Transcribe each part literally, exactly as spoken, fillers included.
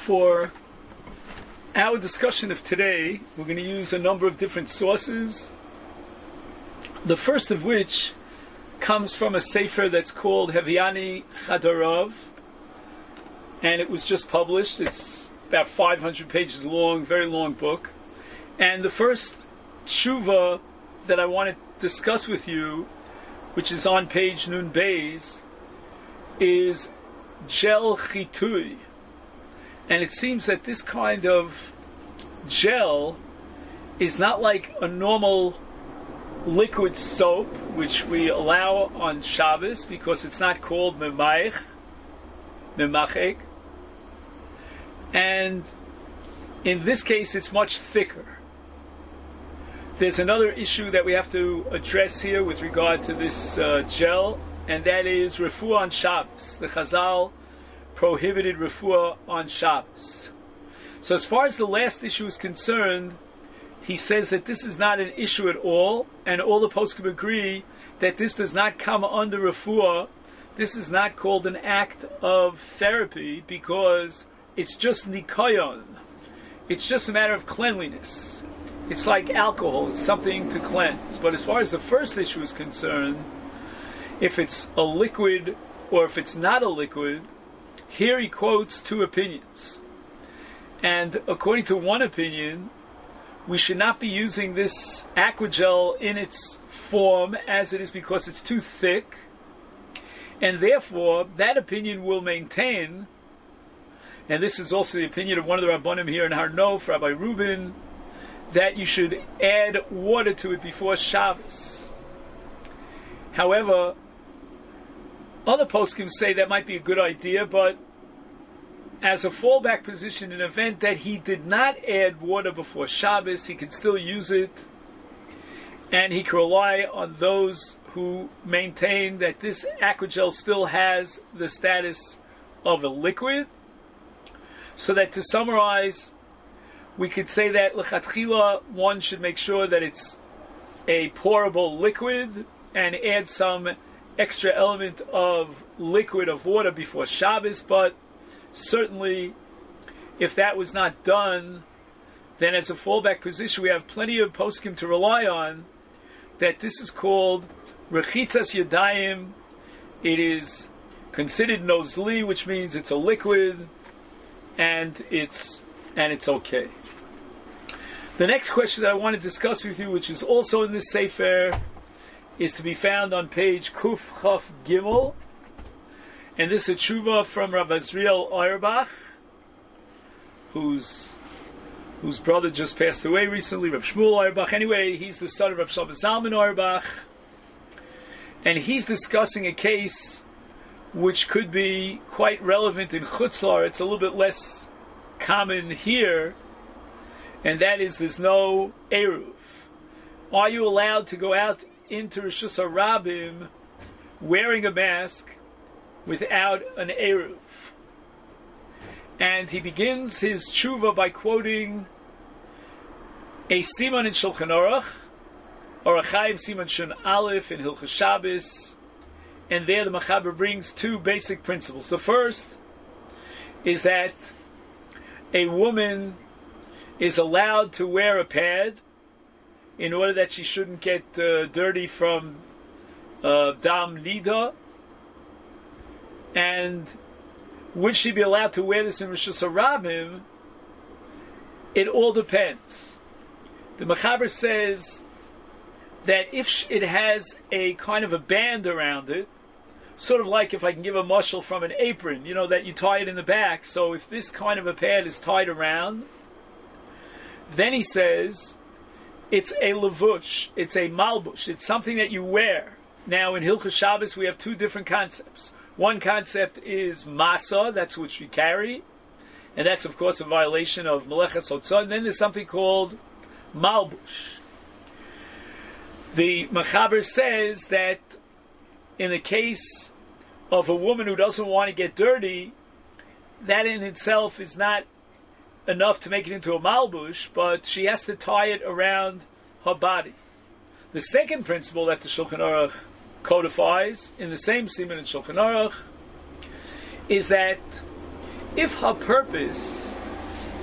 For our discussion of today, we're going to use a number of different sources. The first of which comes from a sefer that's called Heviani Chadarav, and it was just published. It's about five hundred pages long, very long book. And the first tshuva that I want to discuss with you, which is on page Nun Beis, is gel chitui. And it seems that this kind of gel is not like a normal liquid soap, which we allow on Shabbos because it's not called memaich, memachek. And in this case, it's much thicker. There's another issue that we have to address here with regard to this uh, gel, and that is refuah on Shabbos. The Chazal prohibited refuah on Shabbos. So as far as the last issue is concerned, he says that this is not an issue at all, and all the poskim agree that this does not come under refuah. This is not called an act of therapy because it's just nikayon. It's just a matter of cleanliness. It's like alcohol, it's something to cleanse. But as far as the first issue is concerned, if it's a liquid or if it's not a liquid, here he quotes two opinions. And according to one opinion, we should not be using this aquagel in its form as it is because it's too thick. And therefore, that opinion will maintain, and this is also the opinion of one of the Rabbanim here in Har Nof, Rabbi Rubin, that you should add water to it before Shabbos. However, other poskim say that might be a good idea, but as a fallback position in an event that he did not add water before Shabbos, he can still use it, and he can rely on those who maintain that this aquagel still has the status of a liquid. So that to summarize, we could say that l'chatchila, one should make sure that it's a pourable liquid and add some extra element of liquid of water before Shabbos, but certainly if that was not done, then as a fallback position we have plenty of poskim to rely on, that this is called rechitzas yadayim. It is considered nozli, which means it's a liquid, and it's and it's okay. The next question that I want to discuss with you, which is also in this sefer, is to be found on page Kuf Chaf Gimel, and this is a tshuva from Rav Azriel Auerbach, whose whose brother just passed away recently, Rav Shmuel Auerbach. Anyway, he's the son of Rav Shlomo Zalman Auerbach, and he's discussing a case which could be quite relevant in Chutz La'aretz. It's a little bit less common here, and that is there's no Eruv. Are you allowed to go out into Rishus HaRabim wearing a mask without an Eruv? And he begins his tshuva by quoting a Siman in Shulchan Aruch, or a Chaim Siman Shun Aleph in Hilchos Shabbos, and there the Machaber brings two basic principles. The first is that a woman is allowed to wear a pad in order that she shouldn't get uh, dirty from uh, Dam Nida. And would she be allowed to wear this in Rishus HaRabim? It all depends. The Machaber says that if it has a kind of a band around it, sort of like if I can give a mushal from an apron, you know, that you tie it in the back. So if this kind of a pad is tied around, then he says it's a levush, it's a malbush, it's something that you wear. Now in Hilchos Shabbos we have two different concepts. One concept is masa, that's which we carry, and that's of course a violation of Meleches Hotzah. And then there's something called malbush. The Machaber says that in the case of a woman who doesn't want to get dirty, that in itself is not enough to make it into a malbush, but she has to tie it around her body. The second principle that the Shulchan Aruch codifies in the same Siman in Shulchan Aruch is that if her purpose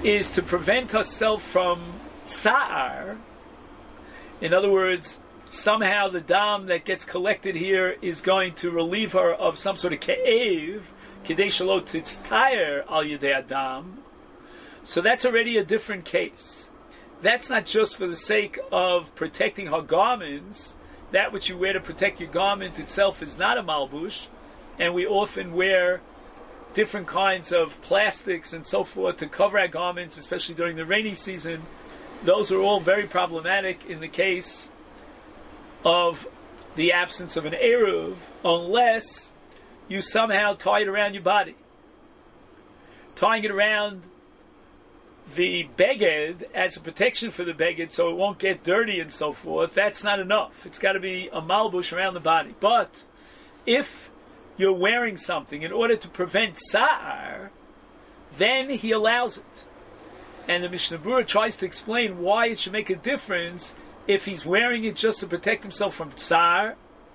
is to prevent herself from tsa'ar. In other words, somehow the dam that gets collected here is going to relieve her of some sort of ke'ev, kidei shelo titztayer al yedei adam. So that's already a different case. That's not just for the sake of protecting her garments. That which you wear to protect your garment itself is not a malbush, and we often wear different kinds of plastics and so forth to cover our garments, especially during the rainy season. Those are all very problematic in the case of the absence of an eruv, unless you somehow tie it around your body. Tying it around the beged as a protection for the beged so it won't get dirty and so forth, that's not enough. It's got to be a malbush around the body. But if you're wearing something in order to prevent sa'ar, then he allows it. And the Mishnah Berurah tries to explain why it should make a difference if he's wearing it just to protect himself from tsar.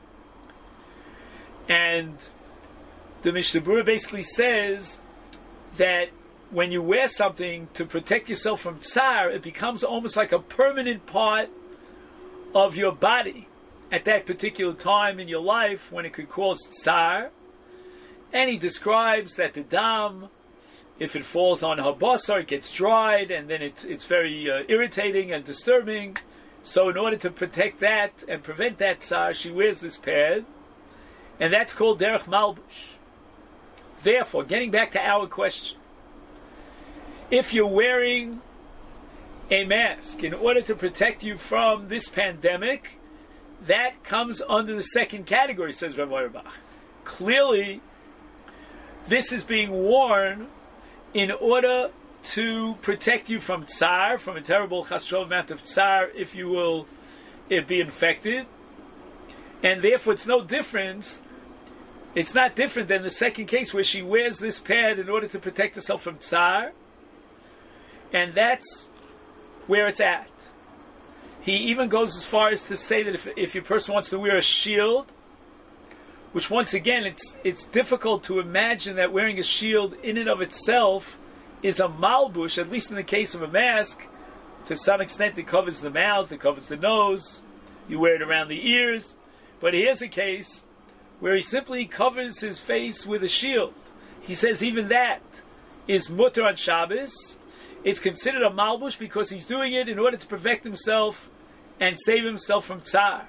And the Mishnah Berurah basically says that when you wear something to protect yourself from tsar, it becomes almost like a permanent part of your body at that particular time in your life when it could cause tsar. And he describes that the dam, if it falls on her basar, it gets dried, and then it, it's very uh, irritating and disturbing. So in order to protect that and prevent that tsar, she wears this pad, and that's called derech malbush. Therefore, getting back to our question, if you're wearing a mask in order to protect you from this pandemic, that comes under the second category, says Rav Auerbach. Clearly, this is being worn in order to protect you from tsar, from a terrible chas v'shalom amount of tsar, if you will it be infected. And therefore, it's no difference. It's not different than the second case where she wears this pad in order to protect herself from tsar. And that's where it's at. He even goes as far as to say that if if your person wants to wear a shield, which once again, it's it's difficult to imagine that wearing a shield in and of itself is a malbush, at least in the case of a mask. To some extent, it covers the mouth, it covers the nose, you wear it around the ears. But here's a case where he simply covers his face with a shield. He says even that is mutter on Shabbos. It's considered a malbush because he's doing it in order to protect himself and save himself from tsar.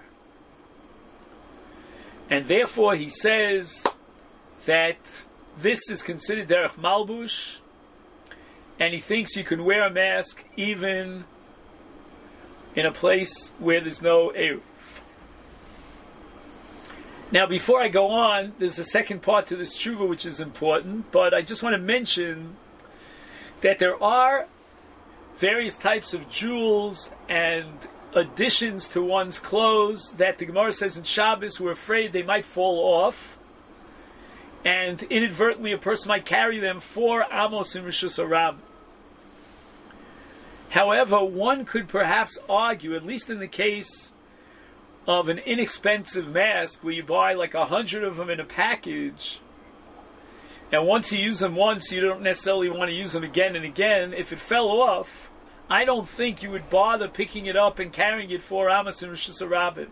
And therefore he says that this is considered derech malbush, and he thinks you can wear a mask even in a place where there's no eruv. Now, before I go on, there's a second part to this tshuva which is important, but I just want to mention that there are various types of jewels and additions to one's clothes that the Gemara says in Shabbos we're afraid they might fall off, and inadvertently a person might carry them for Amos in Rishus Harabim. However, one could perhaps argue, at least in the case of an inexpensive mask where you buy like a hundred of them in a package, and once you use them once, you don't necessarily want to use them again and again. If it fell off, I don't think you would bother picking it up and carrying it for Amos and Rishus Harabim.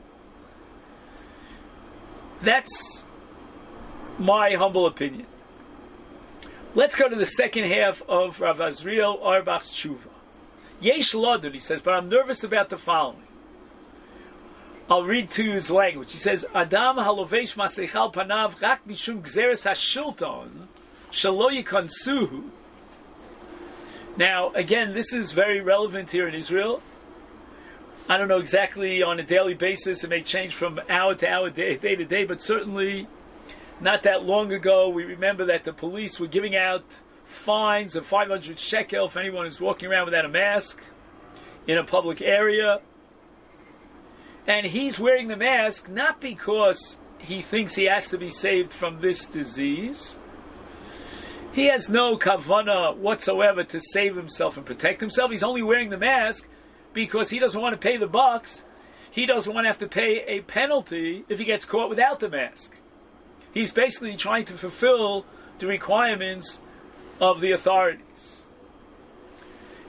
That's my humble opinion. Let's go to the second half of Rav Azriel Auerbach's tshuva. Yesh Lodun, he says, but I'm nervous about the following. I'll read to you his language. He says, Adam halovesh masechal panav rak mishum gzeres hashilton shelo yikansuhu. Now, again, this is very relevant here in Israel. I don't know exactly on a daily basis. It may change from hour to hour, day, day to day, but certainly not that long ago, we remember that the police were giving out fines of five hundred shekel if anyone is walking around without a mask in a public area. And he's wearing the mask not because he thinks he has to be saved from this disease. He has no kavanah whatsoever to save himself and protect himself. He's only wearing the mask because he doesn't want to pay the bucks. He doesn't want to have to pay a penalty if he gets caught without the mask. He's basically trying to fulfill the requirements of the authorities.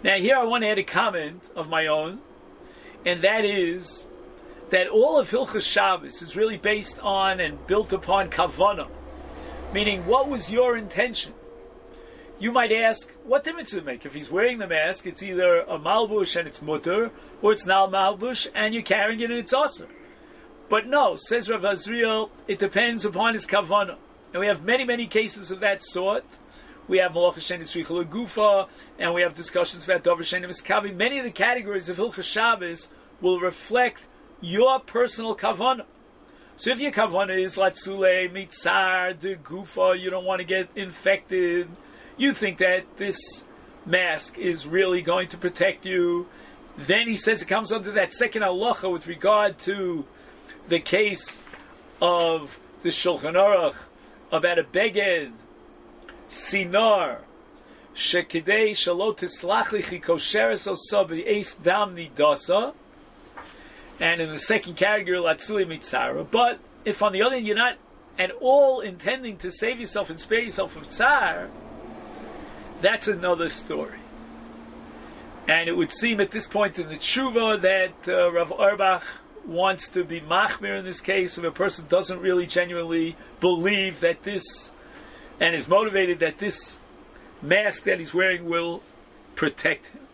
Now here I want to add a comment of my own, and that is that all of Hilchos Shabbos is really based on and built upon kavanah, meaning what was your intention? You might ask, what difference does it make? If he's wearing the mask, it's either a malbush and it's mutter, or it's not malbush and you're carrying it and it's asur. But no, says Rav Azriel, it depends upon his kavanah. And we have many, many cases of that sort. We have Malach Hashem Yitzrichel Gufa, and we have discussions about Dover Shen Miskavi. Many of the categories of Hilchos Shabbos will reflect your personal kavanah. So if your kavanah is Latzule, Mitzar, De Gufa, you don't want to get infected, you think that this mask is really going to protect you, then he says it comes under that second halacha with regard to the case of the Shulchan Aruch about a beged, sinar, shekidei shalo tislach lichi kosheres osa b'eis dam nidasa, and in the second category, latzuli mitzara. But if on the other hand you're not at all intending to save yourself and spare yourself from tsar, that's another story. And it would seem at this point in the tshuva that uh, Rav Auerbach wants to be machmir in this case if a person doesn't really genuinely believe that this, and is motivated that this mask that he's wearing will protect him.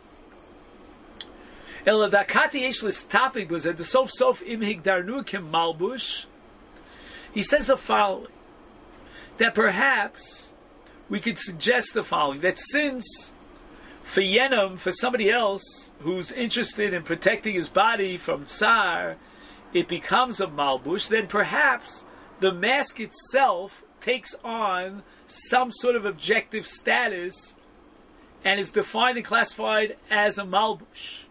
Topic was at the sof sof im higdarnu kim malbush. He says the following, that perhaps we could suggest the following, that since for Yenim, for somebody else who's interested in protecting his body from tsar, it becomes a malbush, then perhaps the mask itself takes on some sort of objective status and is defined and classified as a malbush.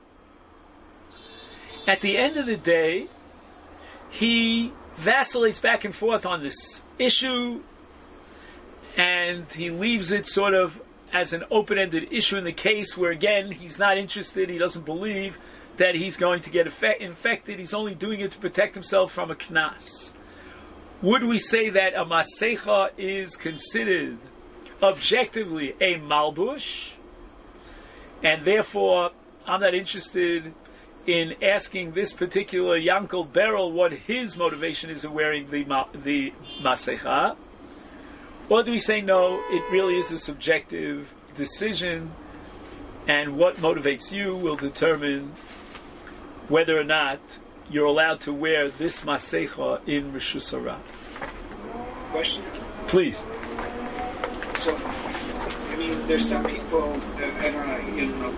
At the end of the day, he vacillates back and forth on this issue, and he leaves it sort of as an open-ended issue in the case where, again, he's not interested, he doesn't believe that he's going to get effect- infected, he's only doing it to protect himself from a knas. Would we say that a masecha is considered objectively a malbush, and therefore I'm not interested in asking this particular Yankel Beryl what his motivation is in wearing the ma- the masecha? Or do we say no, it really is a subjective decision, and what motivates you will determine whether or not you're allowed to wear this masecha in Rishus Harav? Question? Please. So, I mean, there's some people, uh, I don't know, you know,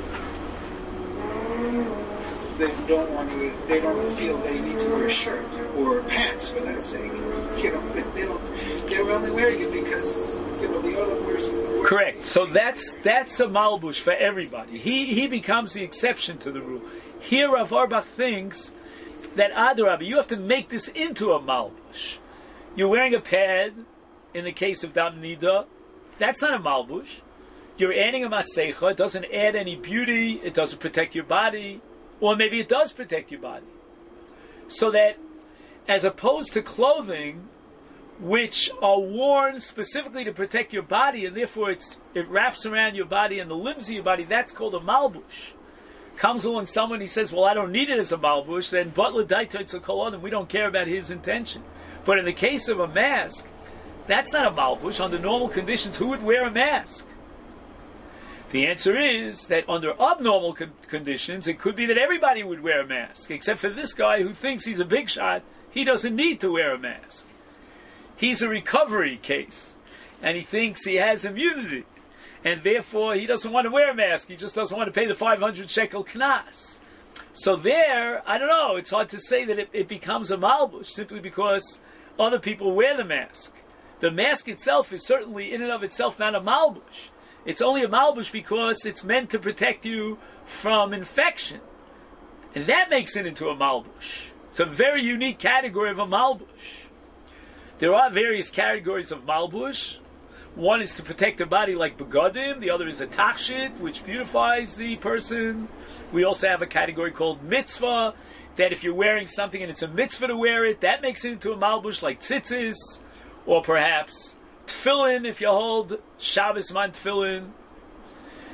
they don't want to, they don't feel they need to wear a shirt or pants for that sake. You know, they, they don't, they're only wearing it because, you know, the other wears. wears Correct. So that's that's a malbush for everybody. He he becomes the exception to the rule. Here Rav Auerbach thinks that Adarabah, you have to make this into a malbush. You're wearing a pad, in the case of Dam Nida, that's not a malbush. You're adding a masecha, it doesn't add any beauty, it doesn't protect your body, or maybe it does protect your body. So that, as opposed to clothing, which are worn specifically to protect your body, and therefore it's it wraps around your body and the limbs of your body, that's called a malbush. Comes along someone, he says, well, I don't need it as a malbush, then butler daitoitz kol, we don't care about his intention. But in the case of a mask, that's not a malbush. Under normal conditions, who would wear a mask? The answer is that under abnormal con- conditions, it could be that everybody would wear a mask, except for this guy who thinks he's a big shot. He doesn't need to wear a mask. He's a recovery case, and he thinks he has immunity, and therefore he doesn't want to wear a mask. He just doesn't want to pay the five hundred shekel knas. So there, I don't know, it's hard to say that it, it becomes a malbush simply because other people wear the mask. The mask itself is certainly in and of itself not a malbush. It's only a malbush because it's meant to protect you from infection. And that makes it into a malbush. It's a very unique category of a malbush. There are various categories of malbush. One is to protect the body like begadim. The other is a tachshit, which beautifies the person. We also have a category called mitzvah, that if you're wearing something and it's a mitzvah to wear it, that makes it into a malbush like tzitzis, or perhaps tefillin, if you hold Shabbos man tefillin.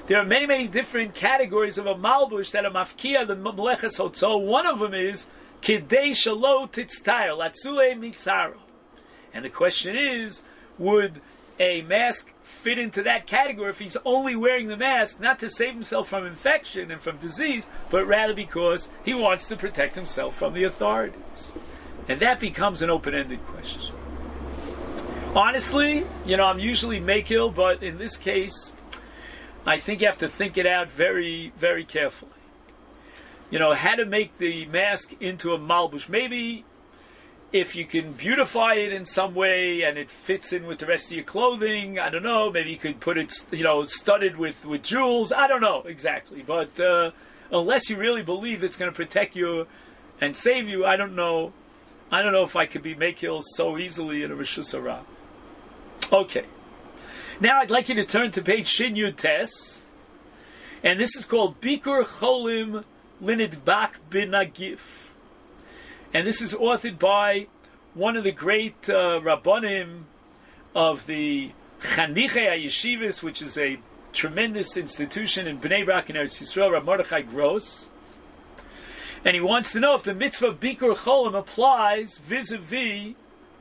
There are many, many different categories of a malbush that are mafkia the meleches hotzo. One of them is kidei shalo titztayo latzule mitzaro. And the question is, would a mask fit into that category if he's only wearing the mask, not to save himself from infection and from disease, but rather because he wants to protect himself from the authorities? And that becomes an open-ended question. Honestly, you know, I'm usually makil, but in this case, I think you have to think it out very, very carefully. You know, how to make the mask into a malbush. Maybe if you can beautify it in some way and it fits in with the rest of your clothing, I don't know, maybe you could put it, you know, studded with, with jewels, I don't know exactly. But uh, unless you really believe it's going to protect you and save you, I don't know. I don't know if I could be makil so easily in a Rishus Harab. Okay. Now I'd like you to turn to page Shin Yud Tes, and this is called Bikur Cholim Linidbak Binagif. And this is authored by one of the great uh, Rabbanim of the Chanichei HaYeshivas, which is a tremendous institution in Bnei Brak in Eretz Yisrael, Rav Mordechai Gross. And he wants to know if the mitzvah of Bikur Cholim applies vis-a-vis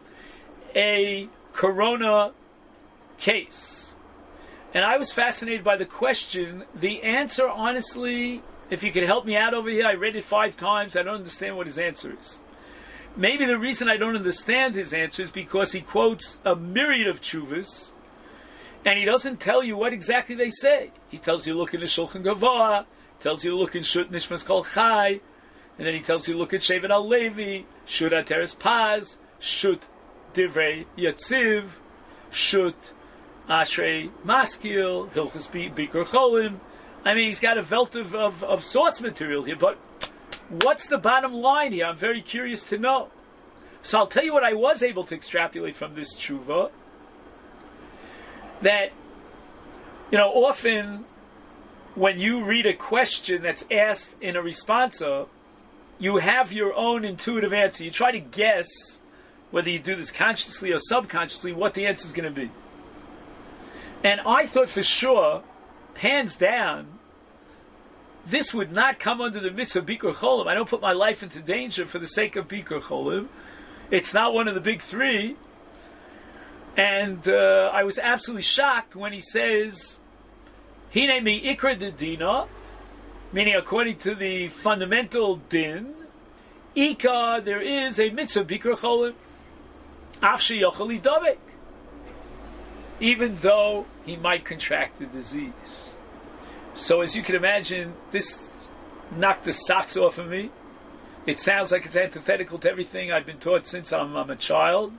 a corona case. And I was fascinated by the question. The answer, honestly, if you could help me out over here, I read it five times, I don't understand what his answer is. Maybe the reason I don't understand his answer is because he quotes a myriad of tshuvas, and he doesn't tell you what exactly they say. He tells you look in the Shulchan Gavoa, tells you look in Shut Nishmas Kol Chai, and then he tells you look at Shevet Al Levi, Shut Ateres Paz, Shut Divrei Yatziv, Shut Ashrei Maskil, Hilchas Bikur Cholim. I mean, he's got a velt of, of, of source material here, but what's the bottom line here? I'm very curious to know. So I'll tell you what I was able to extrapolate from this tshuva. That, you know, often when you read a question that's asked in a responsa, you have your own intuitive answer. You try to guess, whether you do this consciously or subconsciously, what the answer is going to be. And I thought for sure, hands down, this would not come under the mitzvah of Bikur Cholim. I don't put my life into danger for the sake of Bikur Cholim. It's not one of the big three. And uh, I was absolutely shocked when he says, Hine mi ikra de dina, meaning according to the fundamental din, Ika, there is a mitzvah Bikur Cholim. Afshi yochel lidavek. Even though he might contract the disease. So as you can imagine, this knocked the socks off of me. It sounds like it's antithetical to everything I've been taught since I'm, I'm a child.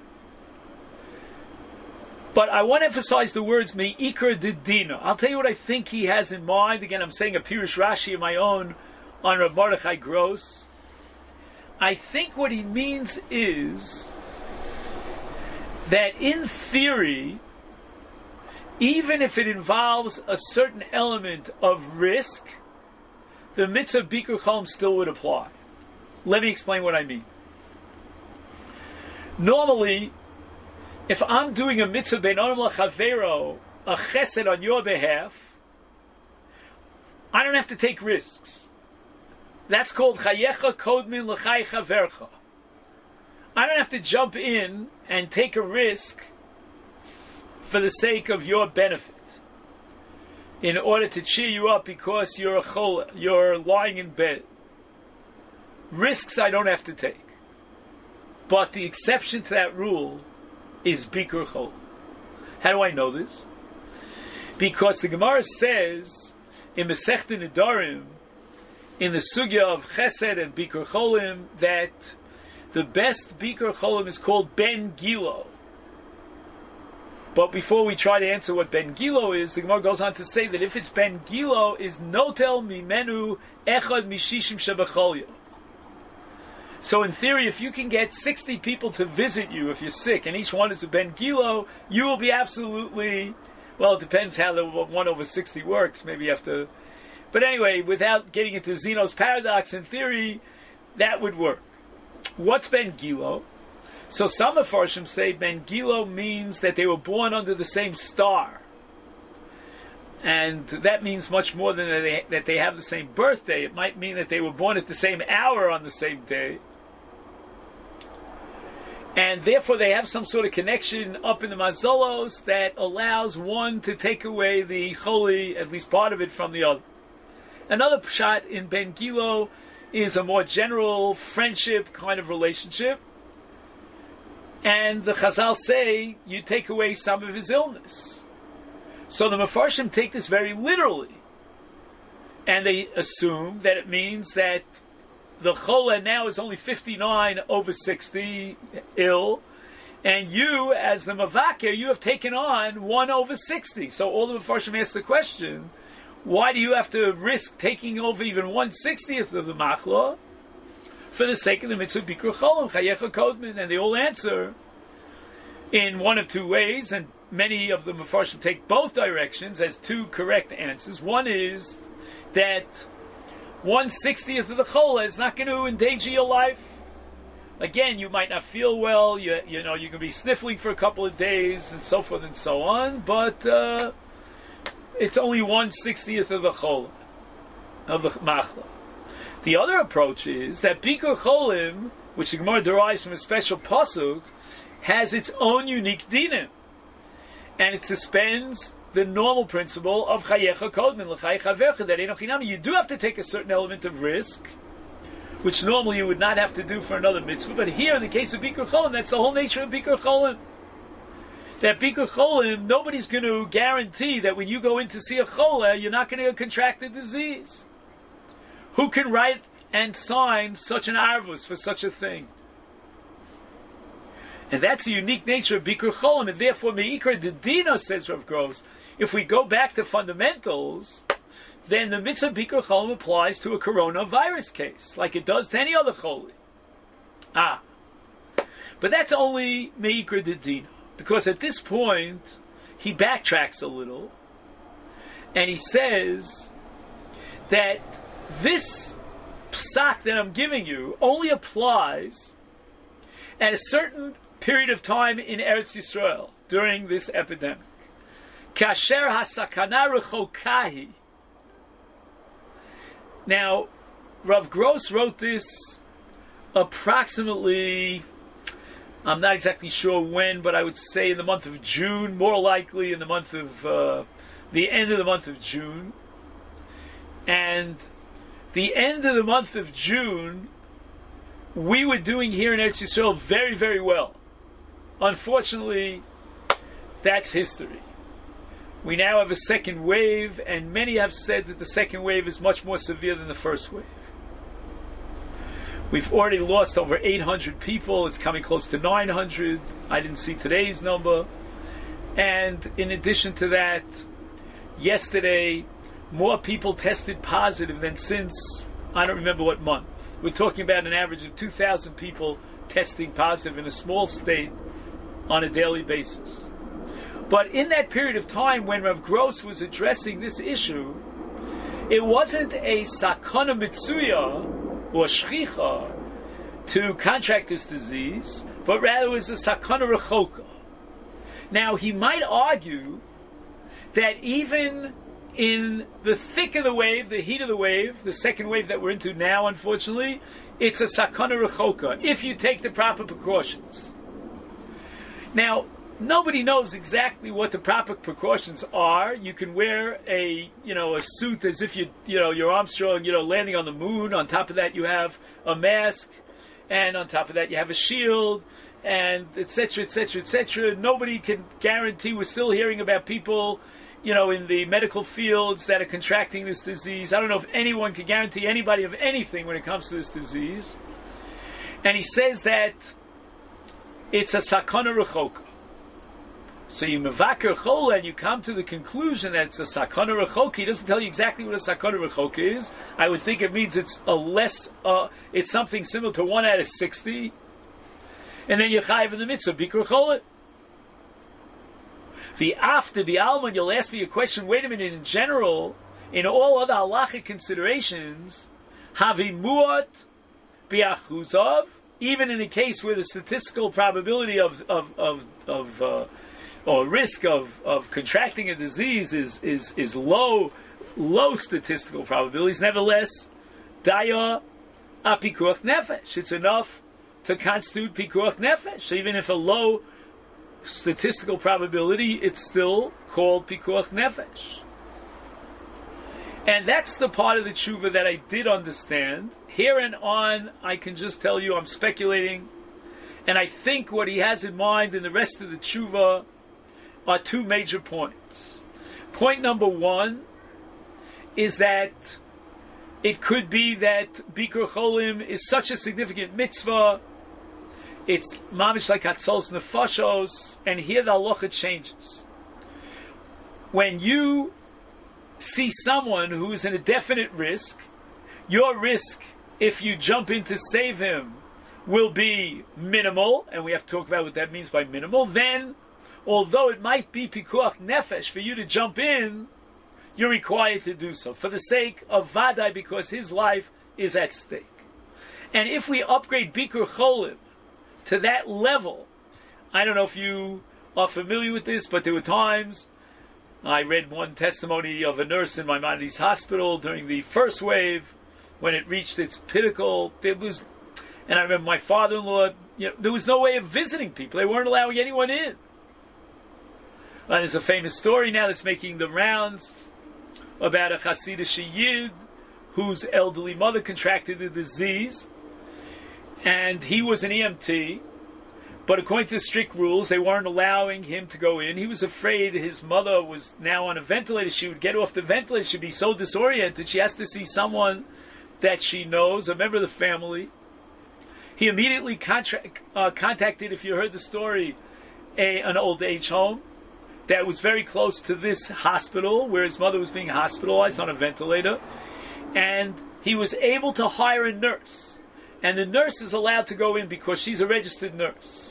But I want to emphasize the words me ikar didina. I'll tell you what I think he has in mind. Again, I'm saying a Pirush Rashi of my own on Rav Mordechai Gross. I think what he means is that in theory, even if it involves a certain element of risk, the mitzvah of Bikur Cholim still would apply. Let me explain what I mean. Normally, if I'm doing a mitzvah ben olam lachavero, a chesed on your behalf, I don't have to take risks. That's called chayecha kodmin l'chai chavercha. I don't have to jump in and take a risk for the sake of your benefit, in order to cheer you up because you're a chol, you're lying in bed. Risks I don't have to take. But the exception to that rule is Bikur Cholim. How do I know this? Because the Gemara says in Masechta Nedarim, in the sugya of Chesed and Bikur Cholim, that the best Bikur Cholim is called Ben Gilo. But before we try to answer what Ben Gilo is, the Gemara goes on to say that if it's Ben Gilo, is notel mimenu echad mishishim shebacholyo. So in theory, if you can get sixty people to visit you if you're sick, and each one is a Ben Gilo, you will be absolutely, well, it depends how the one over sixty works. Maybe you have to, but anyway, without getting into Zeno's paradox, in theory, that would work. What's Ben Gilo? So some Mefarshim say Ben Gilo means that they were born under the same star. and that means much more than that they, that they have the same birthday. It might mean that they were born at the same hour on the same day. And therefore they have some sort of connection up in the mazolos that allows one to take away the choli, at least part of it, from the other. Another pshat in Ben Gilo is a more general friendship kind of relationship. And the Chazal say you take away some of his illness. So the Mefarshim take this very literally. And they assume that it means that the Chola now is only fifty-nine over sixty ill, and you, as the Mavakir, you have taken on one over sixty. So all the Mefarshim ask the question, why do you have to risk taking over even one sixtieth of the Machla for the sake of the Mitzvah Bikur Cholim, Chayecha Kodmin? And they all answer in one of two ways, and many of the Mefarshim take both directions as two correct answers. One is that one sixtieth of the chola is not going to endanger your life. Again, you might not feel well. You you know you can be sniffling for a couple of days and so forth and so on. But uh, it's only one sixtieth of the chola of the machla. The other approach is that bikur cholim, which the Gemara derives from a special pasuk, has its own unique dinim, and it suspends the normal principle of chayecha kodmin l'chay chavercha, that eno chinami. You do have to take a certain element of risk, which normally you would not have to do for another mitzvah. But here, in the case of bikur cholim, that's the whole nature of bikur cholim. That bikur cholim, nobody's going to guarantee that when you go in to see a chola, you're not going to contract the disease. Who can write and sign such an arvus for such a thing? And that's the unique nature of bikur cholim, and therefore meikar dedina, says Rav Groves, if we go back to fundamentals, then the mitzvah bikur cholim applies to a coronavirus case, like it does to any other choli. Ah, but that's only meikar dedina, because at this point he backtracks a little, and he says that this psak that I'm giving you only applies at a certain period of time in Eretz Yisrael during this epidemic. Kasher hasakana rechokahi. Now, Rav Gross wrote this approximately, I'm not exactly sure when, but I would say in the month of June, more likely in the month of, uh, the end of the month of June. And the end of the month of June, we were doing here in Eretz Yisrael very, very well. Unfortunately, that's history. We now have a second wave, and many have said that the second wave is much more severe than the first wave. We've already lost over eight hundred people. It's coming close to nine hundred. I didn't see today's number. And in addition to that, yesterday, more people tested positive than since, I don't remember what month. We're talking about an average of two thousand people testing positive in a small state on a daily basis. But in that period of time when Rav Gross was addressing this issue, it wasn't a sakana mitsuya or shchicha to contract this disease, but rather it was a sakana rechoka. Now, he might argue that even in the thick of the wave, the heat of the wave, the second wave that we're into now, unfortunately, it's a sakana rechoka, if you take the proper precautions. Now, nobody knows exactly what the proper precautions are. You can wear a, you know, a suit as if you, you know, you're Armstrong, you know, landing on the moon. On top of that, you have a mask, and on top of that, you have a shield, and et cetera, et cetera, et cetera. Nobody can guarantee. We're still hearing about people, you know, in the medical fields that are contracting this disease. I don't know if anyone can guarantee anybody of anything when it comes to this disease. And he says that it's a sakana rechoka. So you mevaker chola and you come to the conclusion that it's a sakana rechoka. He doesn't tell you exactly what a sakana rechoka is. I would think it means it's a less, uh, it's something similar to one out of sixty. And then you're chayiv in the mitzvah, bikur chola. The after the alman, you'll ask me a question, wait a minute, in general, in all other halachic considerations, havi muat biachuzov, even in a case where the statistical probability of of of, of uh, or risk of, of contracting a disease is, is, is low, low statistical probabilities. Nevertheless, daya a pikuach nefesh. It's enough to constitute pikuach nefesh. So even if a low statistical probability, it's still called pikuach nefesh. And that's the part of the tshuva that I did understand. Here and on, I can just tell you I'm speculating. And I think what he has in mind in the rest of the tshuva are two major points. Point number one is that it could be that Bikur Cholim is such a significant mitzvah. It's mamish like Hatzolos Nefashos, and here the halacha changes. When you see someone who is in a definite risk, your risk, if you jump in to save him, will be minimal, and we have to talk about what that means by minimal. Then, although it might be pikuach nefesh for you to jump in, you're required to do so for the sake of Vadai, because his life is at stake. And if we upgrade Bikur Cholim to that level, I don't know if you are familiar with this, but there were times I read one testimony of a nurse in Maimonides Hospital during the first wave when it reached its pinnacle. It was, and I remember my father-in-law, you know, there was no way of visiting people. They weren't allowing anyone in. And there's a famous story now that's making the rounds about a Hasidic Yid whose elderly mother contracted the disease, and he was an E M T, but according to the strict rules, they weren't allowing him to go in. He was afraid his mother was now on a ventilator. She would get off the ventilator. She'd be so disoriented. She has to see someone that she knows, a member of the family. He immediately contract, uh, contacted, if you heard the story, a, an old age home that was very close to this hospital where his mother was being hospitalized on a ventilator. And he was able to hire a nurse. And the nurse is allowed to go in because she's a registered nurse.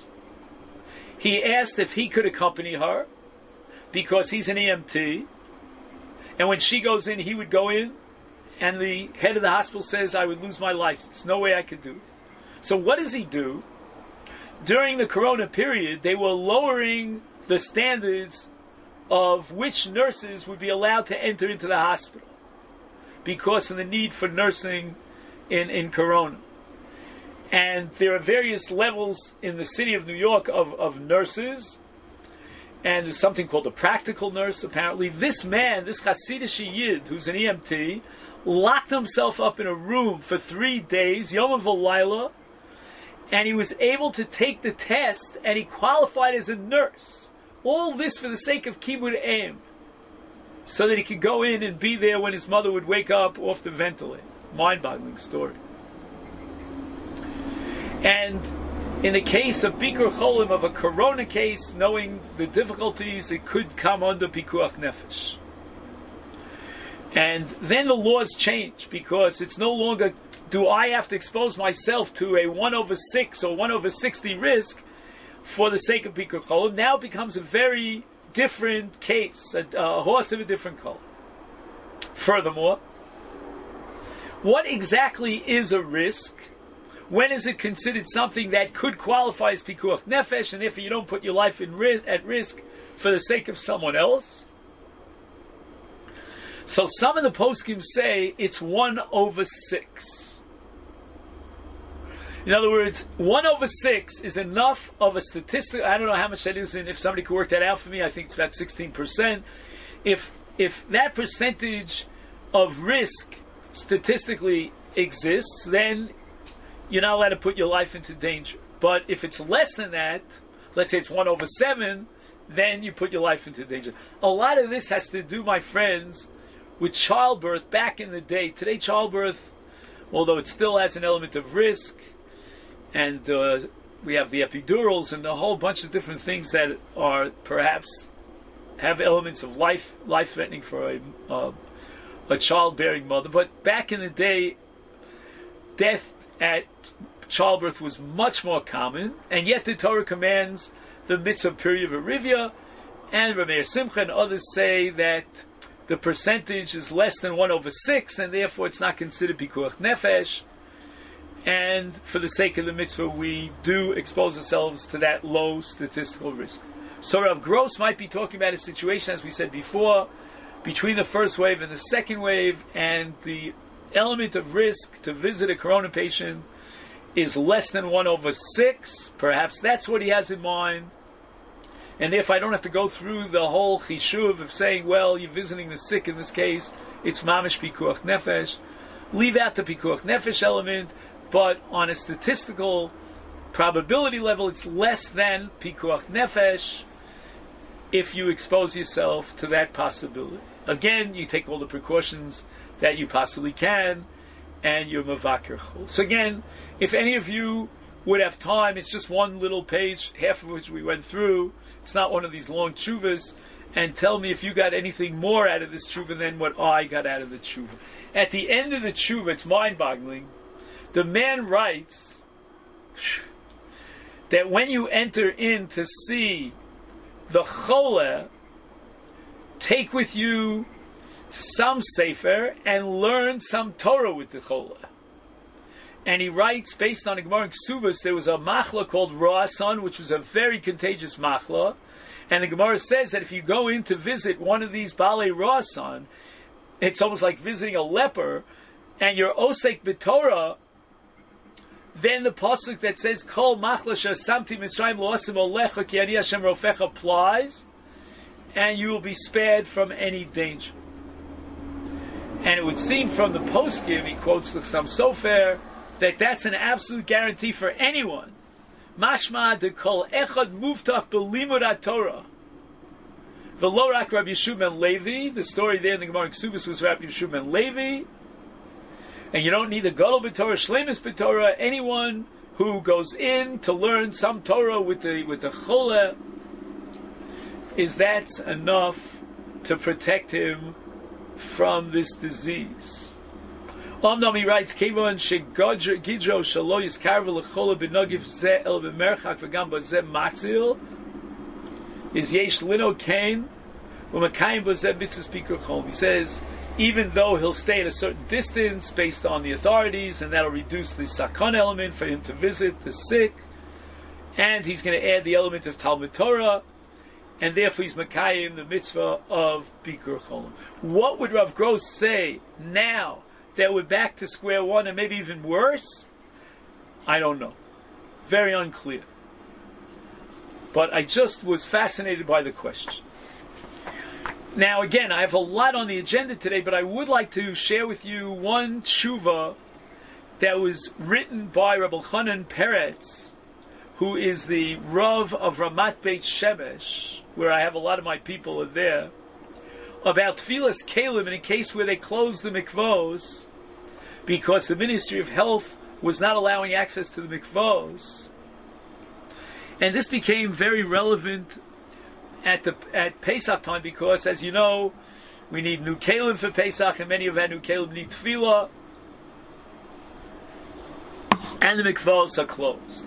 He asked if he could accompany her because he's an E M T. And when she goes in, he would go in. And the head of the hospital says, I would lose my license. No way I could do it. So what does he do? During the Corona period, they were lowering the standards of which nurses would be allowed to enter into the hospital because of the need for nursing in, in Corona. And there are various levels in the city of New York of, of nurses. And there's something called a practical nurse, apparently. This man, this Hasidic Yid, who's an E M T, locked himself up in a room for three days, Yom V'Layla, and he was able to take the test, and he qualified as a nurse. All this for the sake of Kibud Aim, so that he could go in and be there when his mother would wake up off the ventilator. Mind-boggling story. And in the case of Bikur Cholim, of a Corona case, knowing the difficulties, it could come under Pikuach Nefesh. And then the laws change, because it's no longer, do I have to expose myself to a one over six or one over sixty risk for the sake of Bikur Cholim? Now it becomes a very different case, a, a horse of a different color. Furthermore, what exactly is a risk? When is it considered something that could qualify as Pikuach Nefesh, and if you don't put your life in ri- at risk for the sake of someone else? So some of the poskim say it's one over six. In other words, one over six is enough of a statistic. I don't know how much that is, and if somebody could work that out for me, I think it's about sixteen percent. If if that percentage of risk statistically exists, then you're not allowed to put your life into danger. But if it's less than that, let's say it's one over seven, then you put your life into danger. A lot of this has to do, my friends, with childbirth back in the day. Today, childbirth, although it still has an element of risk, and uh, we have the epidurals and a whole bunch of different things that are perhaps have elements of life life threatening for a, uh, a childbearing mother. But back in the day, death at childbirth was much more common, and yet the Torah commands the mitzvah period of Arivia, and Rameir Simcha and others say that the percentage is less than one over six, and therefore it's not considered Pikuach Nefesh, and for the sake of the mitzvah we do expose ourselves to that low statistical risk. So Rav Gross might be talking about a situation, as we said before, between the first wave and the second wave, and the element of risk to visit a corona patient is less than one over six. Perhaps that's what he has in mind. And if I don't have to go through the whole chishuv of saying, well, you're visiting the sick in this case, it's mamish pikuach nefesh. Leave out the pikuach nefesh element, but on a statistical probability level, it's less than pikuach nefesh if you expose yourself to that possibility. Again, you take all the precautions that you possibly can, and you're mavakir chul. So again, if any of you would have time, it's just one little page, half of which we went through. It's not one of these long tshuvas. And tell me if you got anything more out of this tshuva than what I got out of the tshuva. At the end of the tshuva, it's mind-boggling. The man writes that when you enter in to see the chole, take with you some sefer and learn some Torah with the chole. And he writes, based on a Gemara in Ksubas, there was a machla called Ra'asan, which was a very contagious machla. And the Gemara says that if you go in to visit one of these Balei Ra'asan, it's almost like visiting a leper, and you're osek b'Torah, then the pasuk that says Kol machla shesamti mitzrayim lo'asim olecha ki ani Hashem rofecha applies, and you will be spared from any danger. And it would seem from the poskim, he quotes the Sam Sofer, that that's an absolute guarantee for anyone. Mashma de kol echad muftach b'limud HaTorah. V'lo rak Rabbi Yeshua ben Levi. The story there in the Gemara in Ksubas was Rabbi Yeshua ben Levi. And you don't need the Gadol b'Torah, Shleimus b'Torah. Anyone who goes in to learn some Torah with the with the chole, is that enough to protect him from this disease? Omnam, he writes, Kevon shegidro shalo yiskarva lechola b'nogiv ze el b'merchak v'gam b'zeh matzil is yesh lino kain u'makayim b'zeh mitzvahs pikur chol. He says, even though he'll stay at a certain distance based on the authorities, and that'll reduce the sakon element for him to visit the sick, and he's going to add the element of Talmud Torah, and therefore he's makayim the mitzvah of pikur chol. What would Rav Gross say now that we're back to square one, and maybe even worse? I don't know. Very unclear. But I just was fascinated by the question. Now, again, I have a lot on the agenda today, but I would like to share with you one tshuva that was written by Rabbi Chanan Peretz, who is the Rav of Ramat Beit Shemesh, where I have a lot of my people are there, about Tfilas Kalim in a case where they closed the mikvos because the Ministry of Health was not allowing access to the mikvos. And this became very relevant at the at Pesach time because, as you know, we need new Kalim for Pesach, and many of our new Kalim need Tfilah, and the mikvos are closed.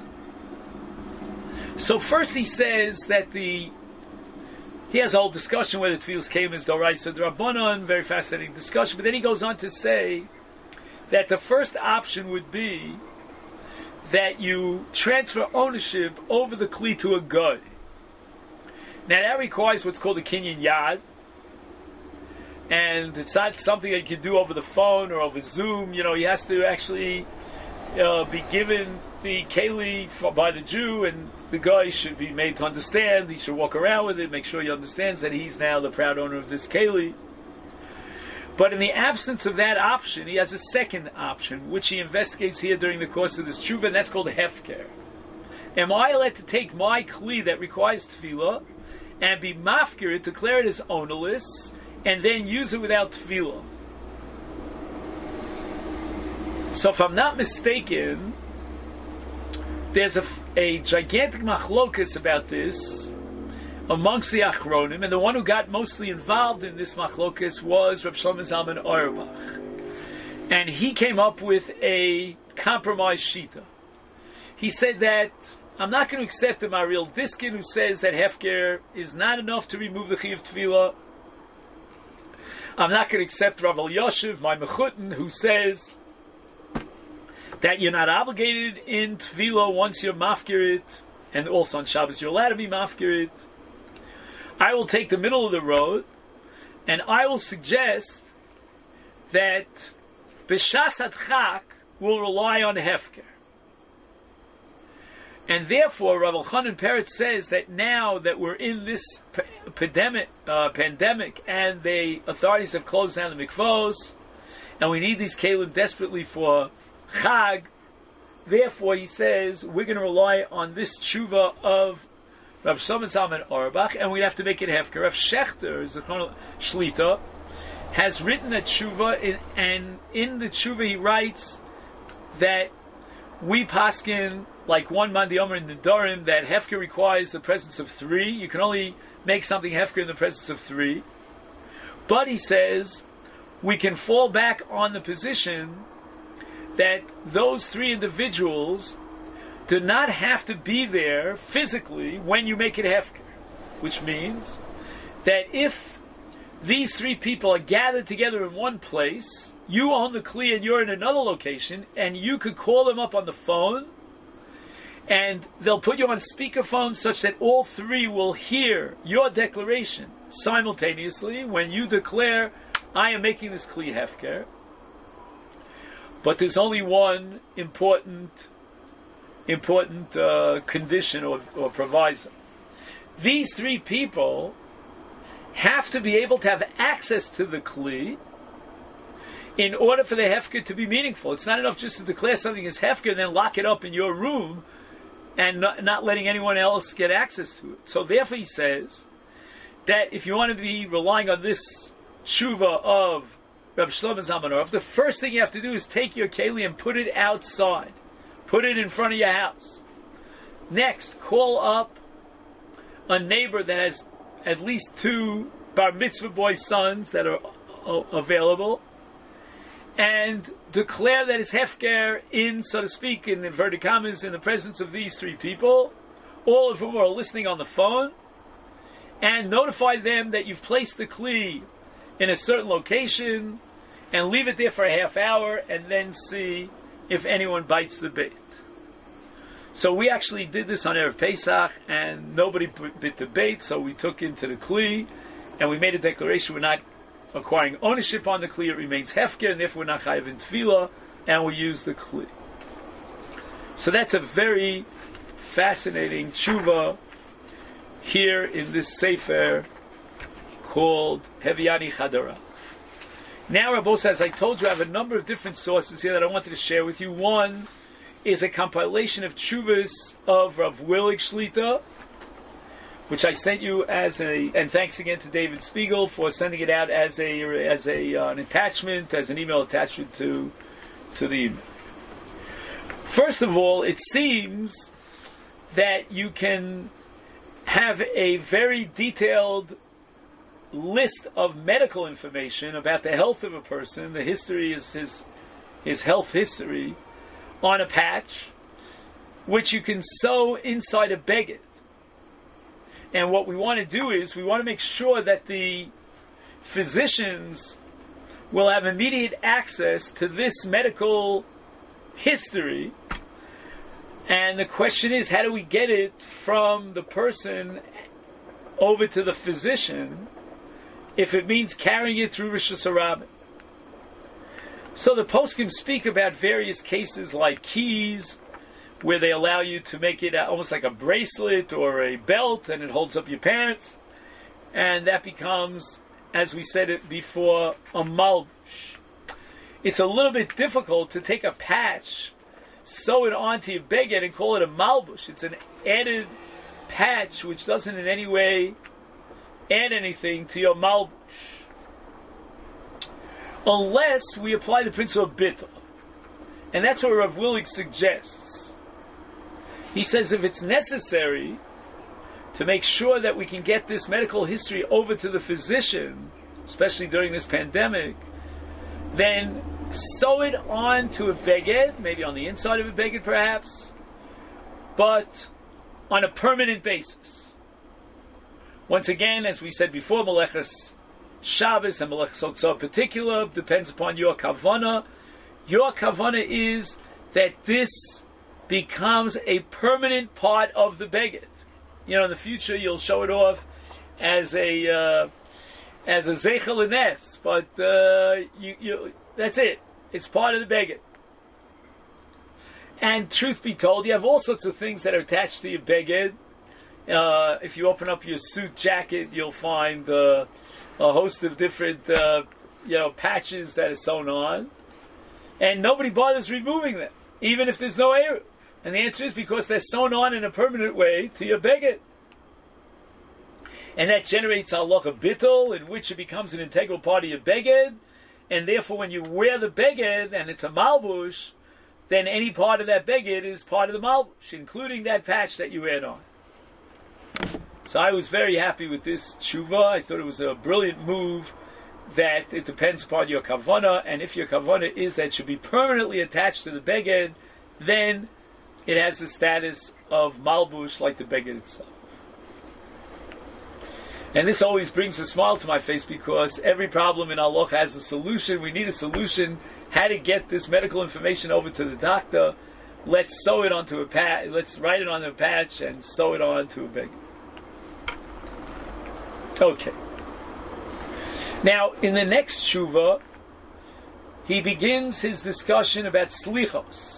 So first he says that the He has a whole discussion whether Tfilas Kalim is Doraisa D'Rabbanan, very fascinating discussion. But then he goes on to say that the first option would be that you transfer ownership over the Kli to a Guy. Now that requires what's called a Kinyan Yad. And it's not something that you can do over the phone or over Zoom. You know, he has to actually uh, be given the Keli for, by the Jew, and the guy should be made to understand. He should walk around with it, make sure he understands that he's now the proud owner of this Keli. But in the absence of that option, he has a second option, which he investigates here during the course of this tshuva, and that's called hefker. Am I allowed to take my Kli that requires tefillah and be mafkir it, declare it as ownerless, and then use it without tefillah? So if I'm not mistaken, there's a, a gigantic machlokas about this amongst the Achronim, and the one who got mostly involved in this machlokas was Reb Shlomo Zalman Auerbach. And he came up with a compromise shita. He said that I'm not going to accept the Mariel Diskin, who says that hefker is not enough to remove the Chiyuv Tefillah. I'm not going to accept Rav Elyashiv, my Mechutin, who says that you're not obligated in Tefillah once you're mafkir it, and also on Shabbos you're allowed to be mafkir it. I will take the middle of the road, and I will suggest that B'shas Hadchak will rely on Hefker. And therefore, Rav Elchanan Peretz says that now that we're in this pandemic, uh, pandemic and the authorities have closed down the mikvos, and we need these kelim desperately for Chag, therefore, he says, we're going to rely on this tshuva of Rav Shlomo Zalman Auerbach, and we have to make it Hefker. Rav Shechter, Zechron Shlita, has written a tshuva, in, and in the tshuva he writes that we paskin, like one man the Omer in the Dorim, that Hefker requires the presence of three. You can only make something Hefker in the presence of three. But he says, we can fall back on the position that those three individuals do not have to be there physically when you make it Hefker. Which means that if these three people are gathered together in one place, you own the Kli and you're in another location, and you could call them up on the phone, and they'll put you on speakerphone such that all three will hear your declaration simultaneously when you declare, I am making this Kli Hefker. But there's only one important important uh, condition or, or proviso. These three people have to be able to have access to the Kli in order for the Hefker to be meaningful. It's not enough just to declare something as Hefker and then lock it up in your room and not, not letting anyone else get access to it. So therefore he says that if you want to be relying on this tshuva of Rabbi Shlomo Zalman Auerbach, the first thing you have to do is take your keli and put it outside. Put it in front of your house. Next, call up a neighbor that has at least two bar mitzvah boy sons that are uh, available, and declare that it's Hefker in, so to speak, in inverted commas, in the presence of these three people, all of whom are listening on the phone, and notify them that you've placed the Kli in a certain location, and leave it there for a half hour, and then see if anyone bites the bait. So we actually did this on Erev Pesach, and nobody bit the bait, so we took into the Kli, and we made a declaration we're not acquiring ownership on the Kli, it remains Hefker, and therefore we're not chayiv in Tefillah, and we use the Kli. So that's a very fascinating tshuva here in this sefer called Heviani Chadara. Now, Rabbi says, I told you I have a number of different sources here that I wanted to share with you. One is a compilation of tshuvas of Rav Willig Shlita, which I sent you as a, and thanks again to David Spiegel for sending it out as a as a uh, an attachment, as an email attachment to to the email. First of all, it seems that you can have a very detailed list of medical information about the health of a person. The history is his his health history on a patch, which you can sew inside a beged. And what we want to do is we want to make sure that the physicians will have immediate access to this medical history. And the question is, how do we get it from the person over to the physician if it means carrying it through Rosh Hashanah? So the poskim speak about various cases like keys, where they allow you to make it almost like a bracelet or a belt, and it holds up your pants, and that becomes, as we said it before, a malbush. It's a little bit difficult to take a patch, sew it onto your beged, and call it a malbush. It's an added patch which doesn't in any way add anything to your malbush, unless we apply the principle of bittul. And that's what Rav Willig suggests. He says if it's necessary to make sure that we can get this medical history over to the physician, especially during this pandemic, then sew it onto a beged, maybe on the inside of a beged perhaps, but on a permanent basis. Once again, as we said before, Meleches Shabbos and Meleches Hotzah in particular depends upon your kavanah. Your kavanah is that this becomes a permanent part of the beged. You know, in the future you'll show it off as a uh, as a zeichel ines, but uh, you you that's it. It's part of the beged. And truth be told, you have all sorts of things that are attached to your beged. Uh, if you open up your suit jacket, you'll find uh, a host of different uh, you know patches that are sewn on, and nobody bothers removing them, even if there's no eruv. And the answer is because they're sewn on in a permanent way to your beged. And that generates halacha bittul, in which it becomes an integral part of your beged, and therefore when you wear the beged and it's a malbush, then any part of that beged is part of the malbush, including that patch that you add on. So I was very happy with this tshuva. I thought it was a brilliant move, that it depends upon your kavanah, and if your kavanah is that it should be permanently attached to the beged, then it has the status of malbush like the beged itself. And this always brings a smile to my face, because every problem in halacha has a solution. We need a solution. How to get this medical information over to the doctor? Let's sew it onto a patch. Let's write it on a patch and sew it onto a beged. Okay. Now, in the next tshuva, he begins his discussion about slichos.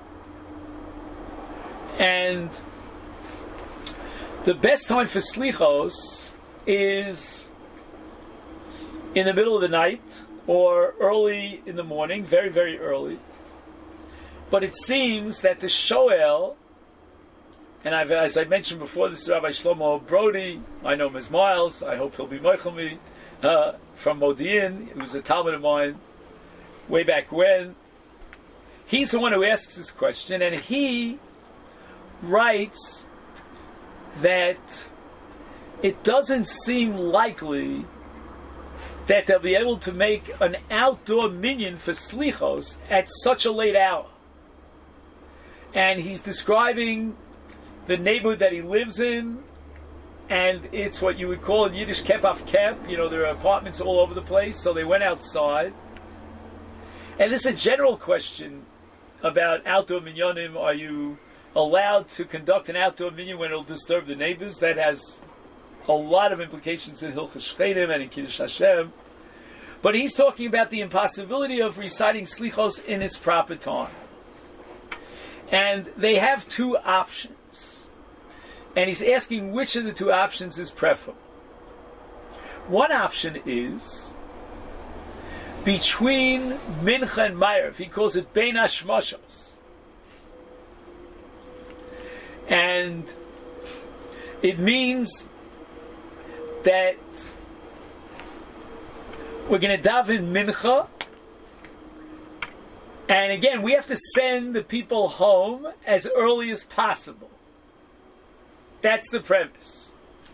And the best time for slichos is in the middle of the night or early in the morning, very, very early. But it seems that the shoel, and I've, as I mentioned before, this is Rabbi Shlomo Brody. I know him as Miles. I hope he'll be moichel me, uh, from Modi'in. He was a talmid of mine way back when. He's the one who asks this question, and he writes that it doesn't seem likely that they'll be able to make an outdoor minyan for slichos at such a late hour. And he's describing the neighborhood that he lives in, and it's what you would call in Yiddish kep af kep. You know, there are apartments all over the place, so they went outside. And this is a general question about outdoor minyanim. Are you allowed to conduct an outdoor minyan when it'll disturb the neighbors? That has a lot of implications in Hilchos Shchenim and in Kiddush Hashem. But he's talking about the impossibility of reciting slichos in its proper time. And they have two options. And he's asking which of the two options is preferable. One option is between Mincha and Ma'ariv. He calls it Bein HaShmoshos. And it means that we're going to daven mincha, and again, we have to send the people home as early as possible. That's the premise.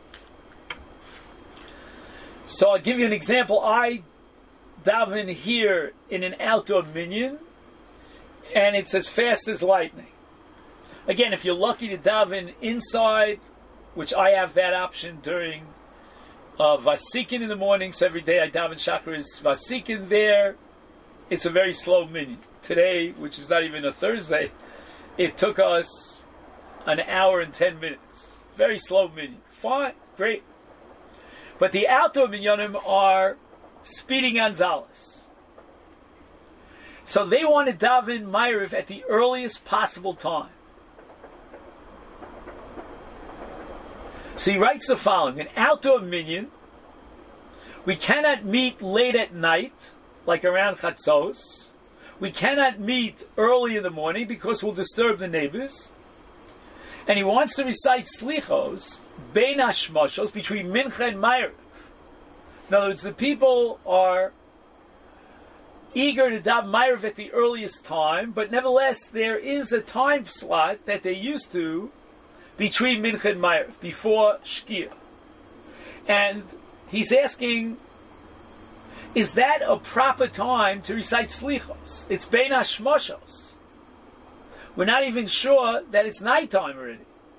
So I'll give you an example. I daven here in an outdoor minyan, and it's as fast as lightning. Again, if you're lucky to daven inside, which I have that option during uh, Vasikin in the morning, so every day I daven Shacharis Vasikin there, it's a very slow minyan. Today, which is not even a Thursday, it took us an hour and ten minutes. Very slow minyan. Fine, great. But the outdoor minyanim are speeding Gonzalez. So they want to daven Ma'ariv at the earliest possible time. So he writes the following: an outdoor minyan, we cannot meet late at night, like around Chatzos. We cannot meet early in the morning because we'll disturb the neighbors. And he wants to recite slichos, bein hashmoshos, between Mincha and Ma'ariv. In other words, the people are eager to daven Ma'ariv at the earliest time, but nevertheless, there is a time slot that they used to between Mincha and Ma'ariv, before Shkia. And he's asking, is that a proper time to recite slichos? It's bein hashmoshos. We're not even sure that it's nighttime already.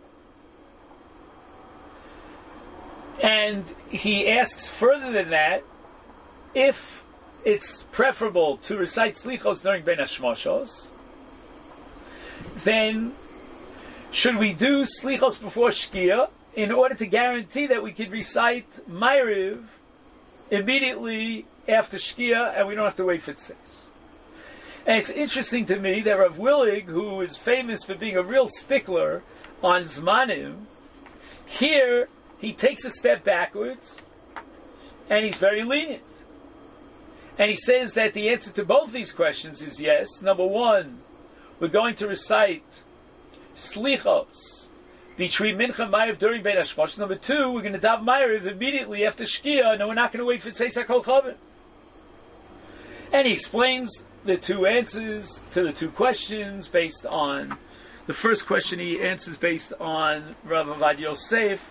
And he asks further than that, if it's preferable to recite slichos during bein hashmoshos, then should we do slichos before Shkia in order to guarantee that we could recite Ma'ariv immediately after Shkia and we don't have to wait for Tzes. And it's interesting to me that Rav Willig, who is famous for being a real stickler on Zmanim, here he takes a step backwards and he's very lenient. And he says that the answer to both these questions is yes. Number one, we're going to recite Slichos between Mincha and Ma'ariv during Beit HaShmosh. Number two, we're going to daven Ma'ariv immediately after Shkia, and we're not going to wait for Tzeis HaKol Chavim. And he explains the two answers to the two questions based on, the first question he answers based on Rav Avad Yosef,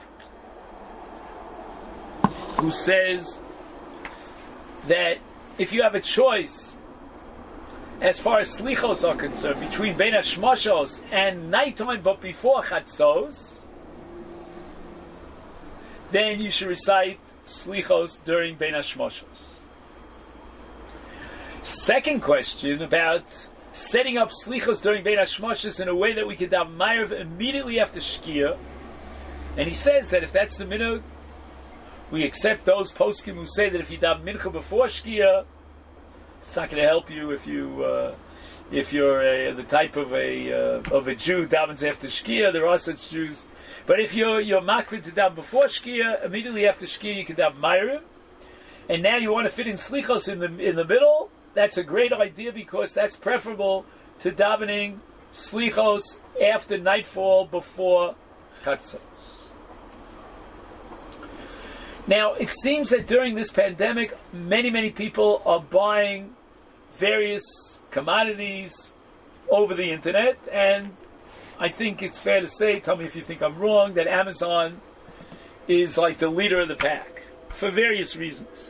who says that if you have a choice as far as slichos are concerned between Bein HaShmoshos and nighttime but before Chatzos, then you should recite slichos during Bein HaShmoshos. Second question about setting up slichos during Bein HaShmoshos in a way that we could daven Ma'ariv immediately after Shkia, and he says that if that's the minhag, we accept those poskim who say that if you daven mincha before Shkia, it's not going to help you if you uh, if you're a, the type of a uh, of a Jew davens after Shkia. There are such Jews, but if you're you're makrid to daven before Shkia, immediately after Shkia you can daven Ma'ariv, and now you want to fit in slichos in the in the middle. That's a great idea because that's preferable to davening slichos after nightfall before Chatzos. Now, it seems that during this pandemic, many, many people are buying various commodities over the internet, and I think it's fair to say, tell me if you think I'm wrong, that Amazon is like the leader of the pack, for various reasons.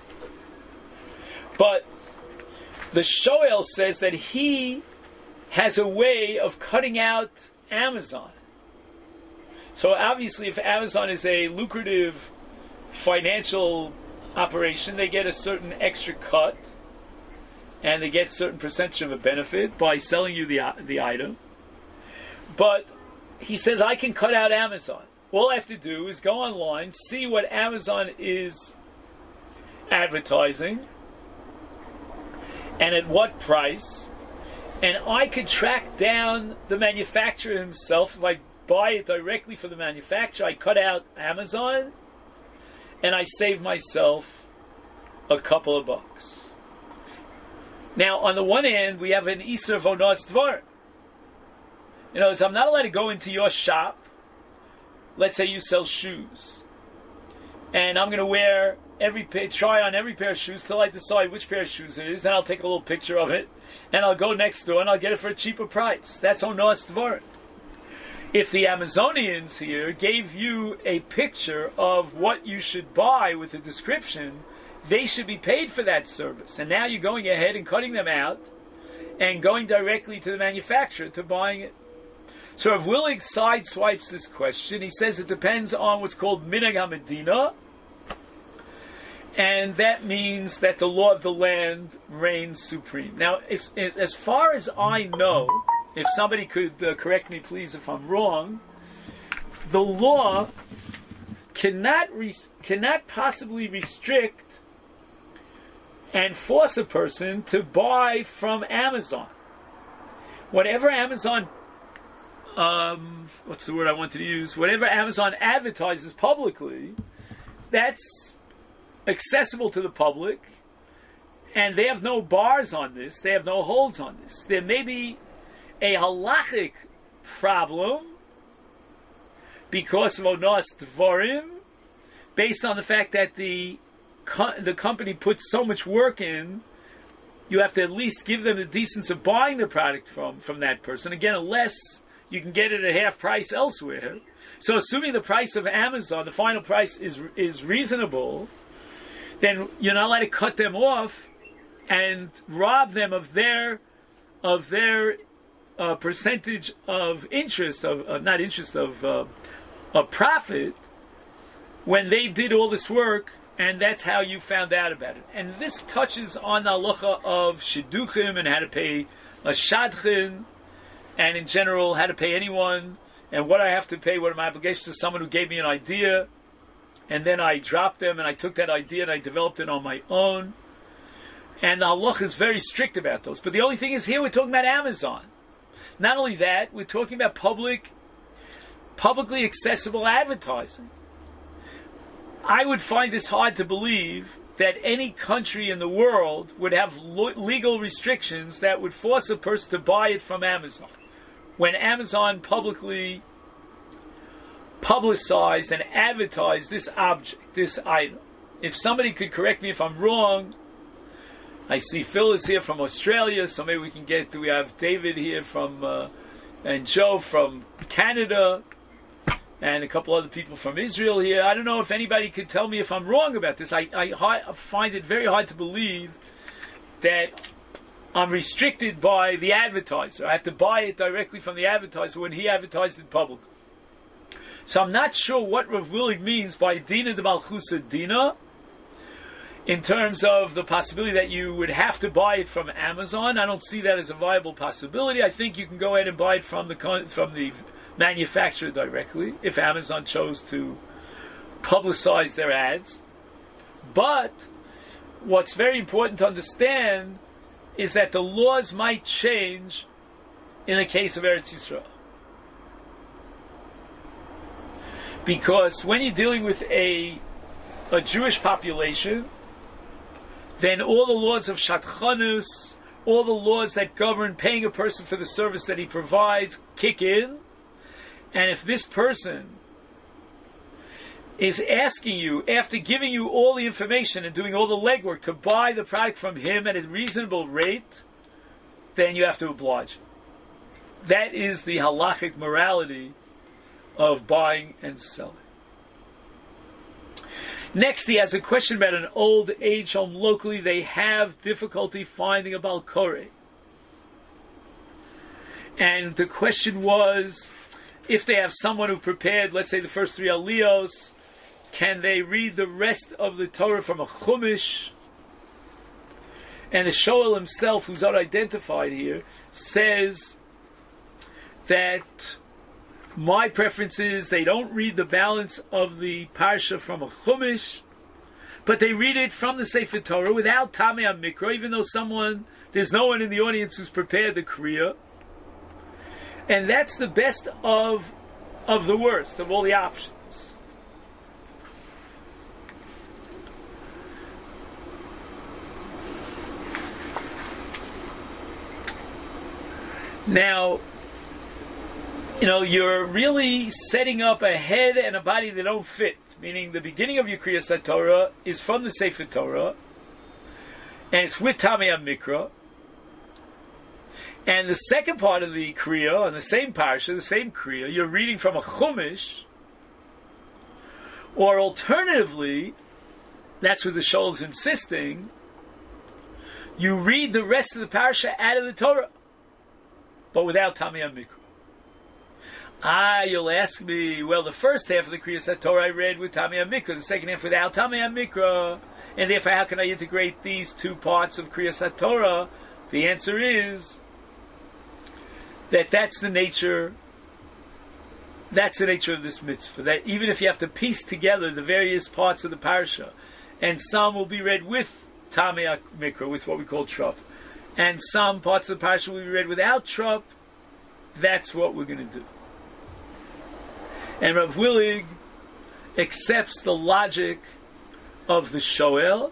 But the Shoel says that he has a way of cutting out Amazon. So obviously, if Amazon is a lucrative financial operation, they get a certain extra cut and they get a certain percentage of a benefit by selling you the the item. But he says, I can cut out Amazon. All I have to do is go online, see what Amazon is advertising and at what price, and I could track down the manufacturer himself. If I buy it directly from the manufacturer, I cut out Amazon and I save myself a couple of bucks. Now, on the one hand, we have an Iser Vonos Dvar. You know, I'm not allowed to go into your shop. Let's say you sell shoes, and I'm going to wear every pair, try on every pair of shoes till I decide which pair of shoes it is, and I'll take a little picture of it, and I'll go next door and I'll get it for a cheaper price. That's Onos Dvar. If the Amazonians here gave you a picture of what you should buy with a description, they should be paid for that service. And now you're going ahead and cutting them out and going directly to the manufacturer to buying it. So Rav Willig sideswipes this question. He says it depends on what's called Minhag HaMedina, and that means that the law of the land reigns supreme. Now, if, if, as far as I know, if somebody could uh, correct me, please, if I'm wrong, the law cannot re- cannot possibly restrict and force a person to buy from Amazon. Whatever Amazon, um, what's the word I wanted to use? Whatever Amazon advertises publicly, that's accessible to the public, and they have no bars on this. They have no holds on this. There may be a halachic problem because of Onos Dvarim, based on the fact that the co- the company puts so much work in, you have to at least give them the decency of buying the product from, from that person. Again, unless you can get it at half price elsewhere. So assuming the price of Amazon, the final price is is reasonable, then you're not allowed to cut them off and rob them of their of their uh, percentage of interest, of, of not interest, of uh, of profit, when they did all this work, and that's how you found out about it. And this touches on the halacha of shidduchim and how to pay a shadchan, and in general how to pay anyone, and what I have to pay, what are my obligations to someone who gave me an idea, and then I dropped them, and I took that idea and I developed it on my own. And the halacha is very strict about those. But the only thing is, here we're talking about Amazon. Not only that, we're talking about public, publicly accessible advertising. I would find this hard to believe that any country in the world would have lo- legal restrictions that would force a person to buy it from Amazon, when Amazon publicly publicized and advertised this object, this item. If somebody could correct me if I'm wrong. I see Phil is here from Australia, so maybe we can get to, we have David here from, uh, and Joe from Canada, and a couple other people from Israel here. I don't know if anybody could tell me if I'm wrong about this. I, I, I find it very hard to believe that I'm restricted by the advertiser. I have to buy it directly from the advertiser when he advertised it publicly. So I'm not sure what Rav Willig means by Dina de Malchusa Dina, in terms of the possibility that you would have to buy it from Amazon. I don't see that as a viable possibility. I think you can go ahead and buy it from the from the manufacturer directly, if Amazon chose to publicize their ads. But what's very important to understand is that the laws might change in the case of Eretz Yisrael. Because when you're dealing with a, a Jewish population, then all the laws of Shadchanus, all the laws that govern paying a person for the service that he provides kick in. And if this person is asking you, after giving you all the information and doing all the legwork, to buy the product from him at a reasonable rate, then you have to oblige. That is the halachic morality of buying and selling. Next, he has a question about an old age home locally. They have difficulty finding a balkore. And the question was, if they have someone who prepared, let's say, the first three aliyos, can they read the rest of the Torah from a chumash? And the Shoel himself, who's unidentified here, says that my preference is they don't read the balance of the parsha from a chumash, but they read it from the Sefer Torah without Tamei HaMikra, even though someone, there's no one in the audience who's prepared the Kriya. And that's the best of of the worst, of all the options. Now, you know, you're really setting up a head and a body that don't fit. Meaning, the beginning of your Kriyas Torah is from the Sefer Torah, and it's with Tamei HaMikra. And the second part of the Kriya, on the same parsha, the same Kriya, you're reading from a Chumash, or alternatively, that's what the Shoel is insisting, you read the rest of the parsha out of the Torah, but without Tamei HaMikra. Ah, you'll ask me, well, the first half of the Kriyas Torah I read with Tamei HaMikra, the second half without Tamei HaMikra, and therefore how can I integrate these two parts of Kriyas Torah? The answer is that that's the nature, that's the nature of this mitzvah, that even if you have to piece together the various parts of the parsha, and some will be read with Tamei HaMikra, with what we call trup, and some parts of the parsha will be read without trup, that's what we're going to do. And Rav Willig accepts the logic of the Shoel,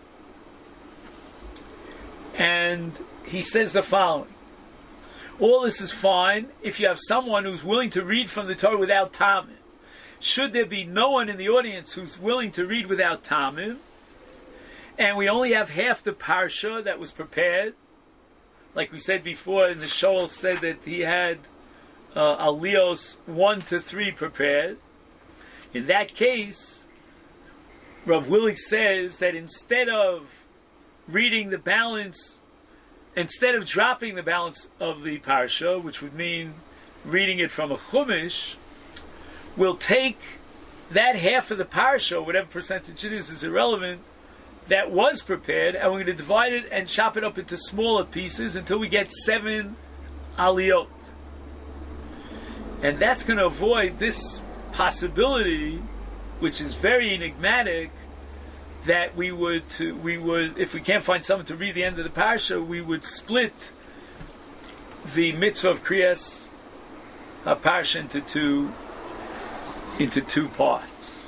and he says the following. All this is fine if you have someone who's willing to read from the Torah without Tamim. Should there be no one in the audience who's willing to read without Tamim, and we only have half the parsha that was prepared, like we said before, and the Shoel said that he had Uh, aliyos one to three prepared. In that case, Rav Willig says that instead of reading the balance, instead of dropping the balance of the parsha, which would mean reading it from a chumash, we'll take that half of the parsha, whatever percentage it is, is irrelevant, that was prepared, and we're going to divide it and chop it up into smaller pieces until we get seven aliyot. And that's going to avoid this possibility, which is very enigmatic, that we would, to, we would, if we can't find someone to read the end of the parsha, we would split the mitzvah of Kriyas HaParsha into two, into two parts.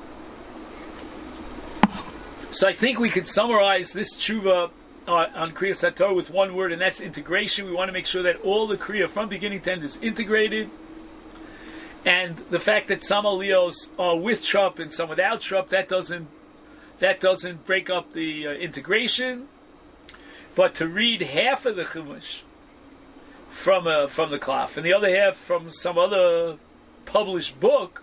So I think we could summarize this tshuva uh, on Kriyas HaTorah with one word, and that's integration. We want to make sure that all the Kriya from beginning to end is integrated. And the fact that some aliyos are with Trup and some without Trup, that doesn't that doesn't break up the uh, integration. But to read half of the Chumash from uh, from the Klaf and the other half from some other published book,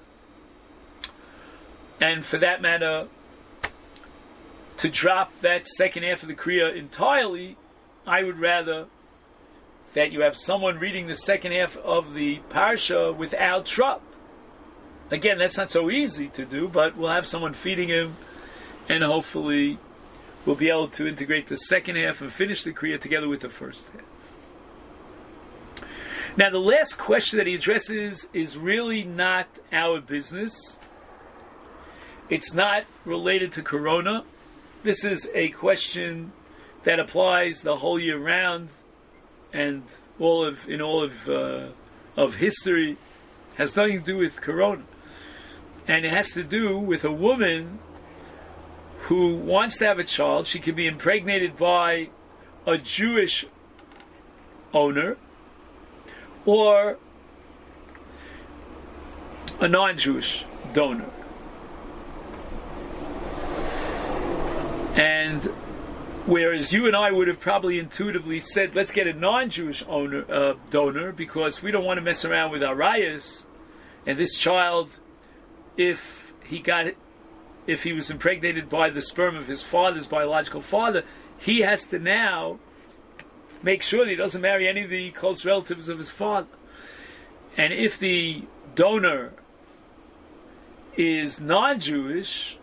and for that matter, to drop that second half of the Kriya entirely, I would rather that you have someone reading the second half of the Parsha without Trup. Again, that's not so easy to do, but we'll have someone feeding him, and hopefully we'll be able to integrate the second half and finish the Kriya together with the first half. Now, the last question that he addresses is really not our business. It's not related to Corona. This is a question that applies the whole year round, and all of in all of uh, of history, has nothing to do with Corona, and it has to do with a woman who wants to have a child. She can be impregnated by a Jewish owner or a non-Jewish donor, and whereas you and I would have probably intuitively said, let's get a non-Jewish owner, uh, donor, because we don't want to mess around with our rayas. And this child, if he got, if he was impregnated by the sperm of his father's biological father, he has to now make sure that he doesn't marry any of the close relatives of his father. And if the donor is non-Jewish,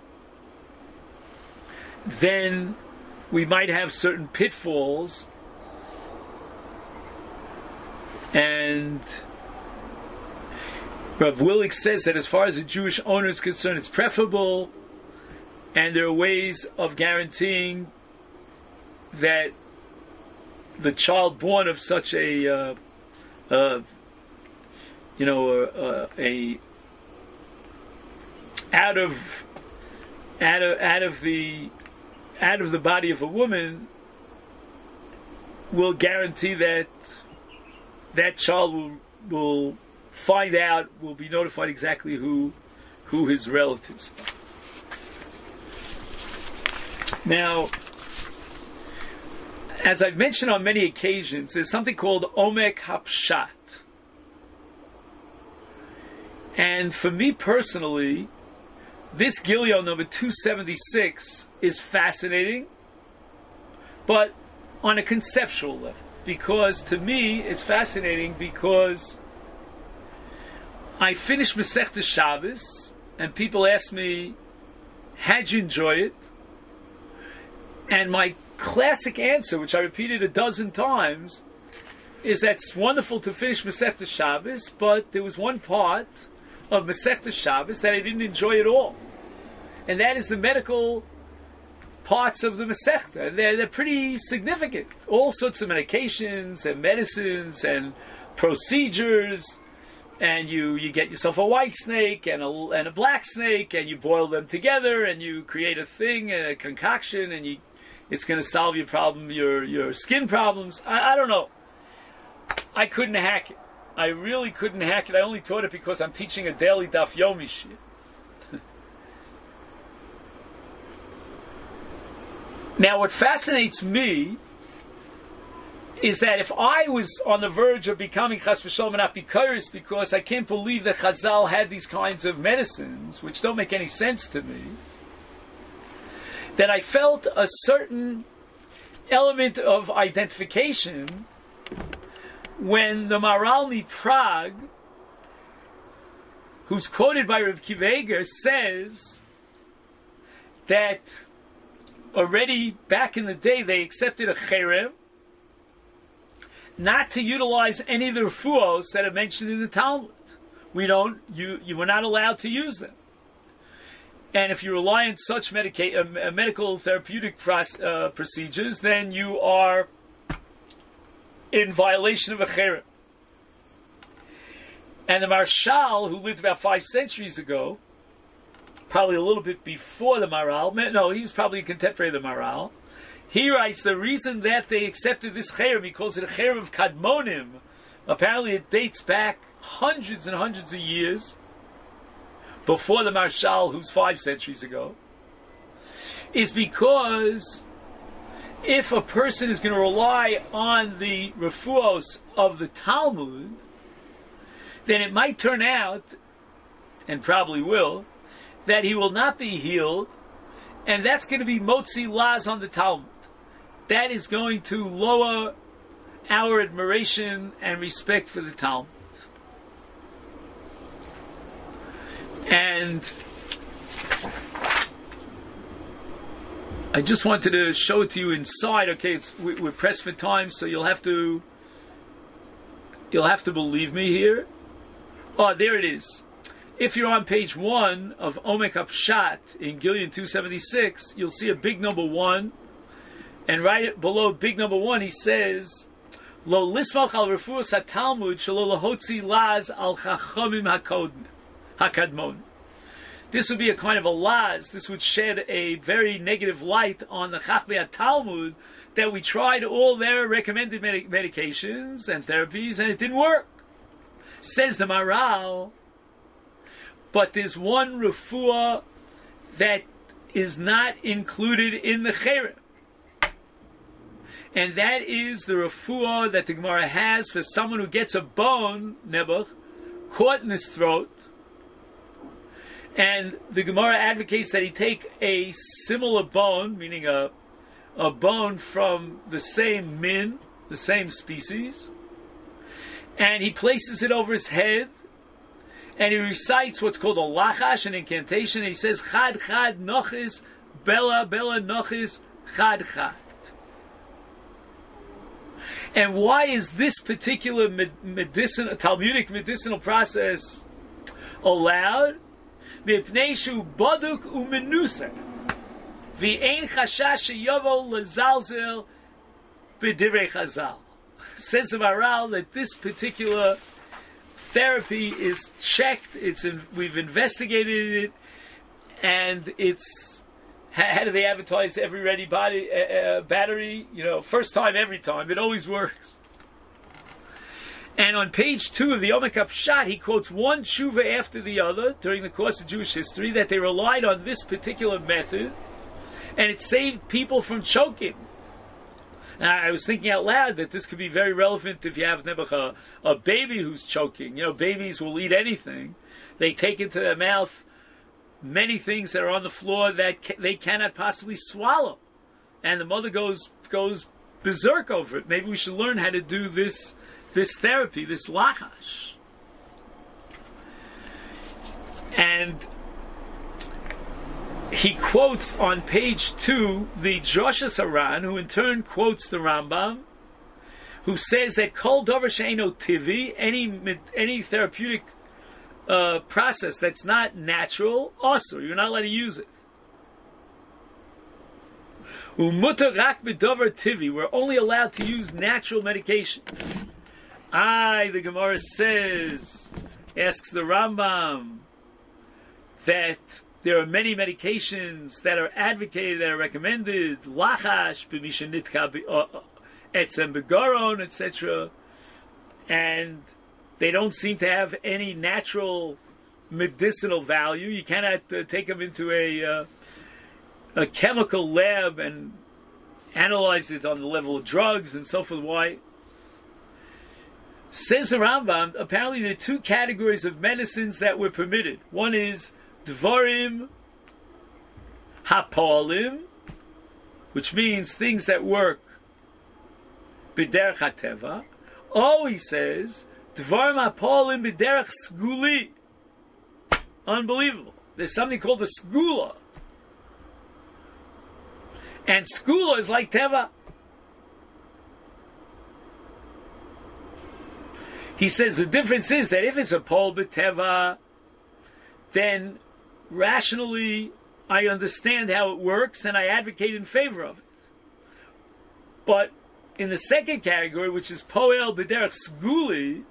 then we might have certain pitfalls, and Rav Willig says that as far as a Jewish owner is concerned, it's preferable, and there are ways of guaranteeing that the child born of such a, uh, uh, you know, uh, a out of out of out of the out of the body of a woman will guarantee that that child will will find out, will be notified exactly who who his relatives are. Now, as I've mentioned on many occasions, there's something called Omek Hapshat. And for me personally, this Gilyon number two seventy-six is fascinating, but on a conceptual level. Because to me, it's fascinating because I finished Masechta Shabbos, and people ask me, how'd you enjoy it? And my classic answer, which I repeated a dozen times, is that it's wonderful to finish Masechta Shabbos, but there was one part of Masechta Shabbos that I didn't enjoy at all. And that is the medical parts of the Masechta. They're, they're pretty significant. All sorts of medications and medicines and procedures. And you, you get yourself a white snake and a, and a black snake, and you boil them together, and you create a thing, a concoction, and you, it's going to solve your problem, your, your skin problems. I, I don't know. I couldn't hack it. I really couldn't hack it. I only taught it because I'm teaching a daily Daf Yomi shir. Now, what fascinates me is that if I was on the verge of becoming Chas v'Shalom and Apikoris, because I can't believe that Chazal had these kinds of medicines, which don't make any sense to me, that I felt a certain element of identification when the Maharal Prague, who's quoted by Reb Kiva Eger, says that already back in the day they accepted a cherem not to utilize any of the refuos that are mentioned in the Talmud. we don't, you, you were not allowed to use them. And if you rely on such medica- uh, medical therapeutic pros- uh, procedures, then you are in violation of a cherem. And the Marshal, who lived about five centuries ago, probably a little bit before the Maharal, no, he was probably a contemporary of the Maharal, he writes, the reason that they accepted this cherem, he calls it a cherem of Kadmonim, apparently it dates back hundreds and hundreds of years before the Marshal, who's five centuries ago, is because if a person is going to rely on the refuos of the Talmud, then it might turn out, and probably will, that he will not be healed, and that's going to be motzi laz on the Talmud. That is going to lower our admiration and respect for the Talmud. And I just wanted to show it to you inside. Okay, it's, we, we're pressed for time, so you'll have to you'll have to believe me here. Oh, there it is. If you're on page one of Omek Upshat in Gillian two seventy-six, you'll see a big number one, and right below big number one, he says, "Lo lismach al refuos haTalmud shelo lahotzi laz al chachamim hakadmon." This would be a kind of a laz. This would shed a very negative light on the Chachmei Talmud that we tried all their recommended medic- medications and therapies and it didn't work. Says the Maharal, but there's one refuah that is not included in the cherem. And that is the refuah that the Gemara has for someone who gets a bone, Nebuch, caught in his throat. And the Gemara advocates that he take a similar bone, meaning a, a bone from the same min, the same species, and he places it over his head, and he recites what's called a lachash, an incantation, and he says, Chad Chad Nochis, Bella Bella Nochis, Chad Chad. And why is this particular medicinal, Talmudic medicinal process allowed? Mipnei shu baduk umenuser, v'ein chashash sheyovo lezalzel b'divrei Chazal. Says the Maharal that this particular therapy is checked. It's in, we've investigated it, and it's how do they advertise every ready body uh, uh, battery? You know, first time every time. It always works. And on page two of the Omek Upshat, he quotes one tshuva after the other during the course of Jewish history that they relied on this particular method, and it saved people from choking. Now, I was thinking out loud that this could be very relevant if you have a, a baby who's choking. You know, babies will eat anything. They take into their mouth many things that are on the floor that ca- they cannot possibly swallow, and the mother goes goes berserk over it. Maybe we should learn how to do this. This therapy, this lachash. And he quotes on page two the Joshua Saran, who in turn quotes the Rambam, who says that kol davar she'eino tivi, any any therapeutic uh, process that's not natural, also you're not allowed to use it. Umutar rak b'davar tivi, we're only allowed to use natural medication. I, the Gemara says, asks the Rambam, that there are many medications that are advocated, that are recommended, lachash, b'misha nitka etzem begaron, et cetera, and they don't seem to have any natural medicinal value. You cannot uh, take them into a uh, a chemical lab and analyze it on the level of drugs and so forth. Why? Says the Rambam, apparently there are two categories of medicines that were permitted. One is dvarim hapolim, which means things that work b'derech hateva. Oh, he says, dvarim hapolim b'derech sguli. Unbelievable. There's something called the skula. And skula is like teva. He says the difference is that if it's a pol b'teva, then rationally I understand how it works and I advocate in favor of it. But in the second category, which is poel b'derech sguli,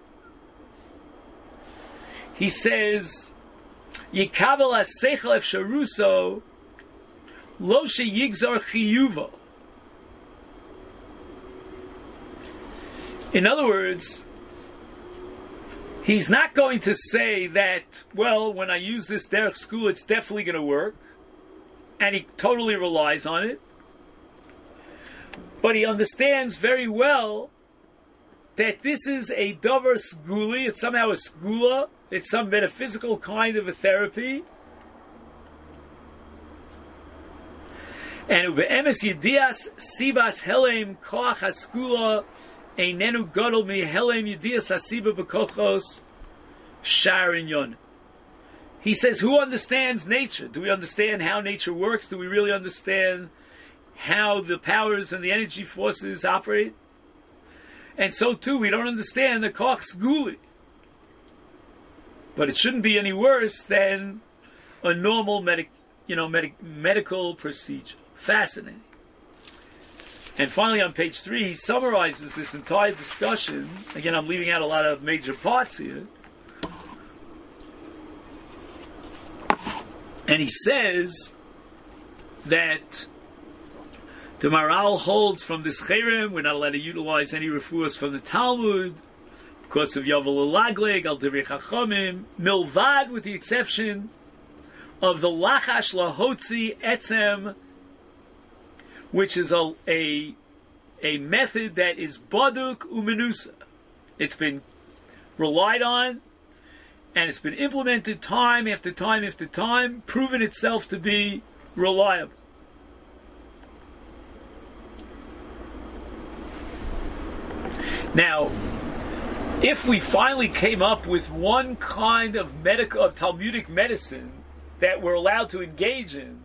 he says yikabel ha-seichel efsharuso lo sheyigzar chiyuvo. In other words, he's not going to say that, well, when I use this derech school, it's definitely going to work, and he totally relies on it. But he understands very well that this is a davar sguli, it's somehow a skula, it's some metaphysical kind of a therapy. And ube'emes yedias sibas helem koach haskula einenu gadol mi helem yedias hasiba b'kochos shar inyon. He says, who understands nature? Do we understand how nature works? Do we really understand how the powers and the energy forces operate? And so too, we don't understand the koach sguli. But it shouldn't be any worse than a normal medic, you know, medic, medical procedure. Fascinating. And finally, on page three, he summarizes this entire discussion. Again, I'm leaving out a lot of major parts here. And he says that the Maharal holds from this cherem, we're not allowed to utilize any refuahs from the Talmud because of Yovel Lagleg, Al Divrei Chachamim, milvad, with the exception of the Lachash Lahotzi Etzem, which is a, a, a method that is Baduk Umenusa. It's been relied on, and it's been implemented time after time after time, proven itself to be reliable. Now, if we finally came up with one kind of medical, of Talmudic medicine that we're allowed to engage in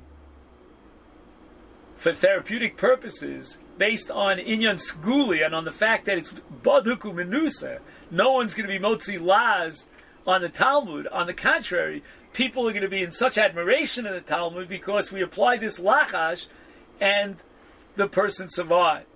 for therapeutic purposes, based on inyan sguli and on the fact that it's baduk umenusa, no one's going to be motzi laz on the Talmud. On the contrary, people are going to be in such admiration of the Talmud because we applied this lachash and the person survived.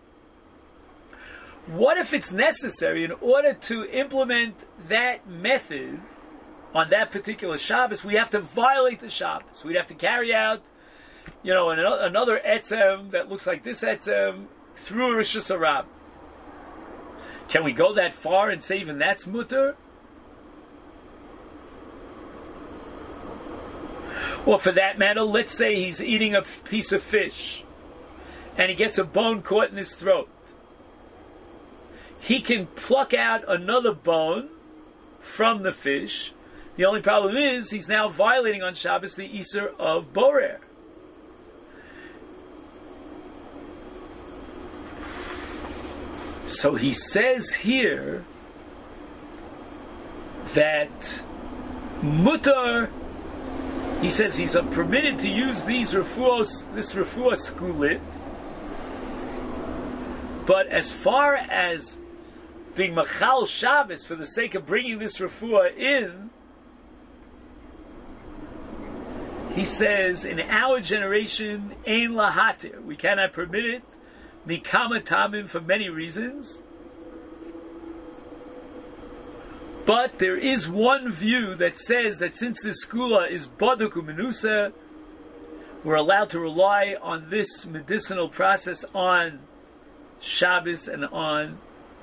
What if it's necessary in order to implement that method on that particular Shabbos, we have to violate the Shabbos. We'd have to carry out, you know, an, another etzem that looks like this etzem through a Rishus Harab. Can we go that far and say even that's mutter? Or for that matter, let's say he's eating a piece of fish and he gets a bone caught in his throat. He can pluck out another bone from the fish. The only problem is he's now violating on Shabbos the Iser of Borer. So he says here that mutar, he says he's permitted to use these refuos, this refuah skulit, but as far as being machal Shabbos for the sake of bringing this refuah in, he says in our generation, ein lahatir, we cannot permit it, mikama tamim, for many reasons. But there is one view that says that since this skula is baduk umenusa, we're allowed to rely on this medicinal process on Shabbos and on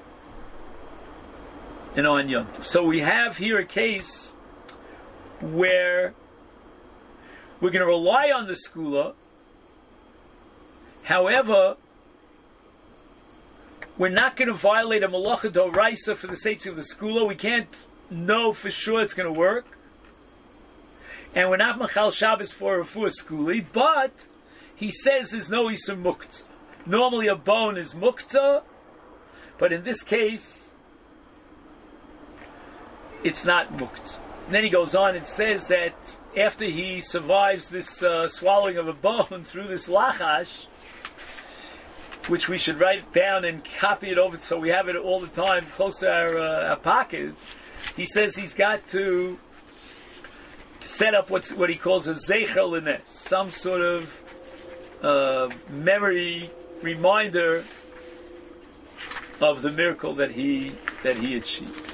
and on Yom Tov. So we have here a case where we're going to rely on the skula. However, we're not going to violate a malacha d'oraisa for the sake of the skula. We can't know for sure it's going to work. And we're not machal Shabbos for a for skuli, but he says there's no isur muktzah. Normally a bone is muktzah, but in this case, it's not muktzah. And then he goes on and says that after he survives this uh, swallowing of a bone through this lachash, which we should write down and copy it over so we have it all the time close to our, uh, our pockets. He says he's got to set up what's, what he calls a zeichel l'nes, some sort of uh, memory reminder of the miracle that he that he achieved.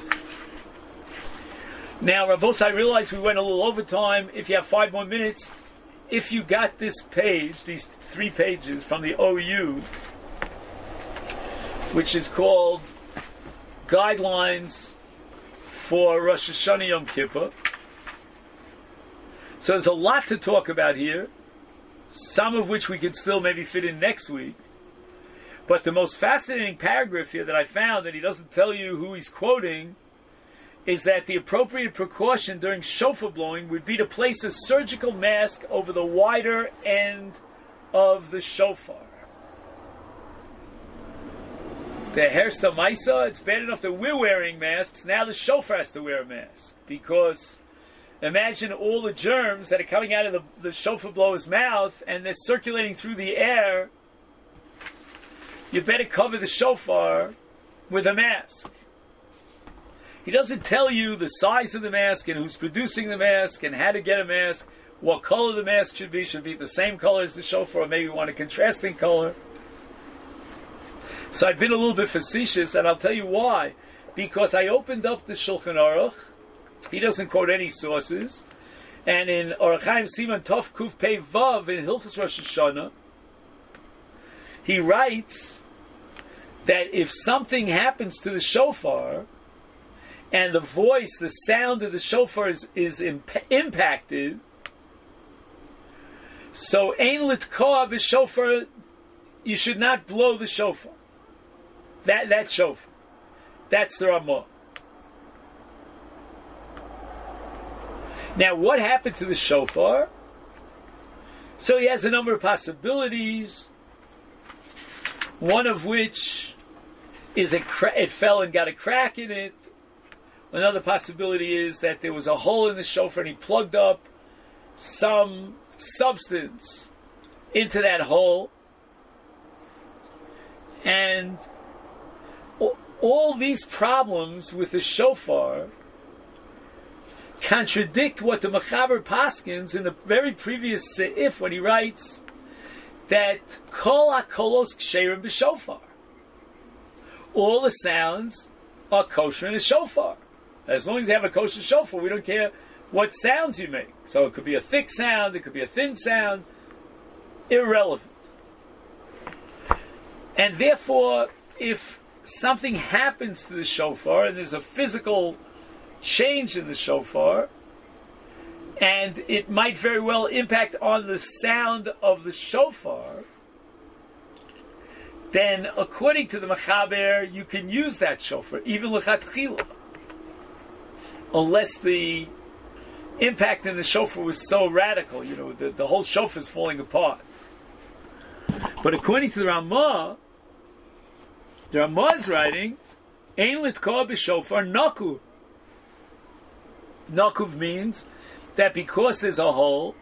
Now, Rabbos, I realize we went a little over time. If you have five more minutes, if you got this page, these three pages from the O U, which is called Guidelines for Rosh Hashanah Yom Kippur. So there's a lot to talk about here, some of which we can still maybe fit in next week. But the most fascinating paragraph here that I found, that he doesn't tell you who he's quoting, is that the appropriate precaution during shofar blowing would be to place a surgical mask over the wider end of the shofar. The Hersta Maisa, it's bad enough that we're wearing masks, now the shofar has to wear a mask. Because imagine all the germs that are coming out of the, the shofar blower's mouth and they're circulating through the air. You better cover the shofar with a mask. He doesn't tell you the size of the mask and who's producing the mask and how to get a mask, what color the mask should be. Should be the same color as the shofar, or maybe you want a contrasting color. So I've been a little bit facetious, and I'll tell you why. Because I opened up the Shulchan Aruch. He doesn't quote any sources. And in Orach Chaim Siman Tov Kuf Pei Vav in Hilchos Rosh Hashanah, he writes that if something happens to the shofar, and the voice, the sound of the shofar is, is imp- impacted, so ein litkoa b'shofar, you should not blow the shofar. That that shofar. That's the Ramah. Now, what happened to the shofar? So he has a number of possibilities, one of which is a cra- it fell and got a crack in it. Another possibility is that there was a hole in the shofar and he plugged up some substance into that hole. And all these problems with the shofar contradict what the Mechaber paskins in the very previous seif when he writes that kol hakolos ksherim b'shofar. All the sounds are kosher in a shofar. As long as you have a kosher shofar, we don't care what sounds you make. So it could be a thick sound, it could be a thin sound, irrelevant. And therefore, if something happens to the shofar, and there's a physical change in the shofar, and it might very well impact on the sound of the shofar, then according to the Mechaber, you can use that shofar, even l'chatchila, unless the impact in the shofar was so radical, you know, the, the whole shofar is falling apart. But according to the Ramah, the Ramah is writing, Ein litkoa b'shofar nakuv. Nakuv means that because there's a hole,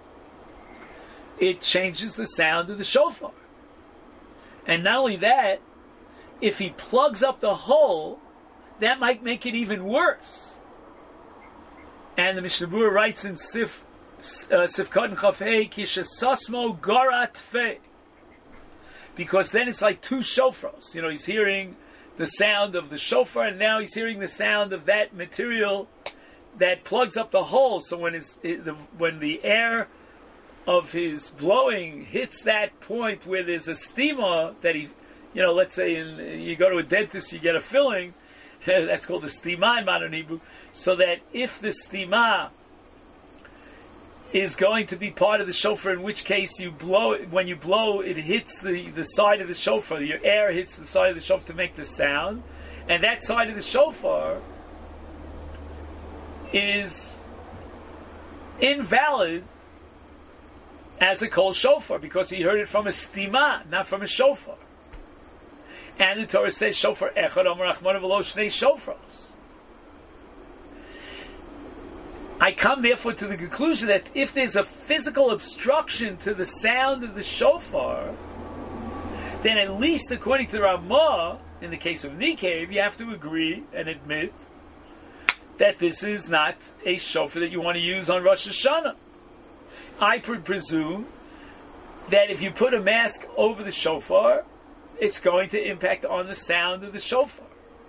it changes the sound of the shofar. And not only that, if he plugs up the hole, that might make it even worse. And the Mishnah Berurah writes in Sif uh, Sifkat Chafei Kishasasmo Garat Fe, because then it's like two shofars. You know, he's hearing the sound of the shofar, and now he's hearing the sound of that material that plugs up the hole. So when his, the, when the air of his blowing hits that point where there's a stima that he, you know, let's say in, you go to a dentist, you get a filling. That's called the stima in modern Hebrew. So that if the stima is going to be part of the shofar, in which case you blow it, when you blow, it hits the, the side of the shofar. Your air hits the side of the shofar to make the sound. And that side of the shofar is invalid as a kol shofar, because he heard it from a stima, not from a shofar. And the Torah says, shofar echad amar Rachmana v'lo shnei shofars. I come therefore to the conclusion that if there's a physical obstruction to the sound of the shofar, then at least according to the Ramah, in the case of Nikev, you have to agree and admit that this is not a shofar that you want to use on Rosh Hashanah. I would presume that if you put a mask over the shofar, it's going to impact on the sound of the shofar.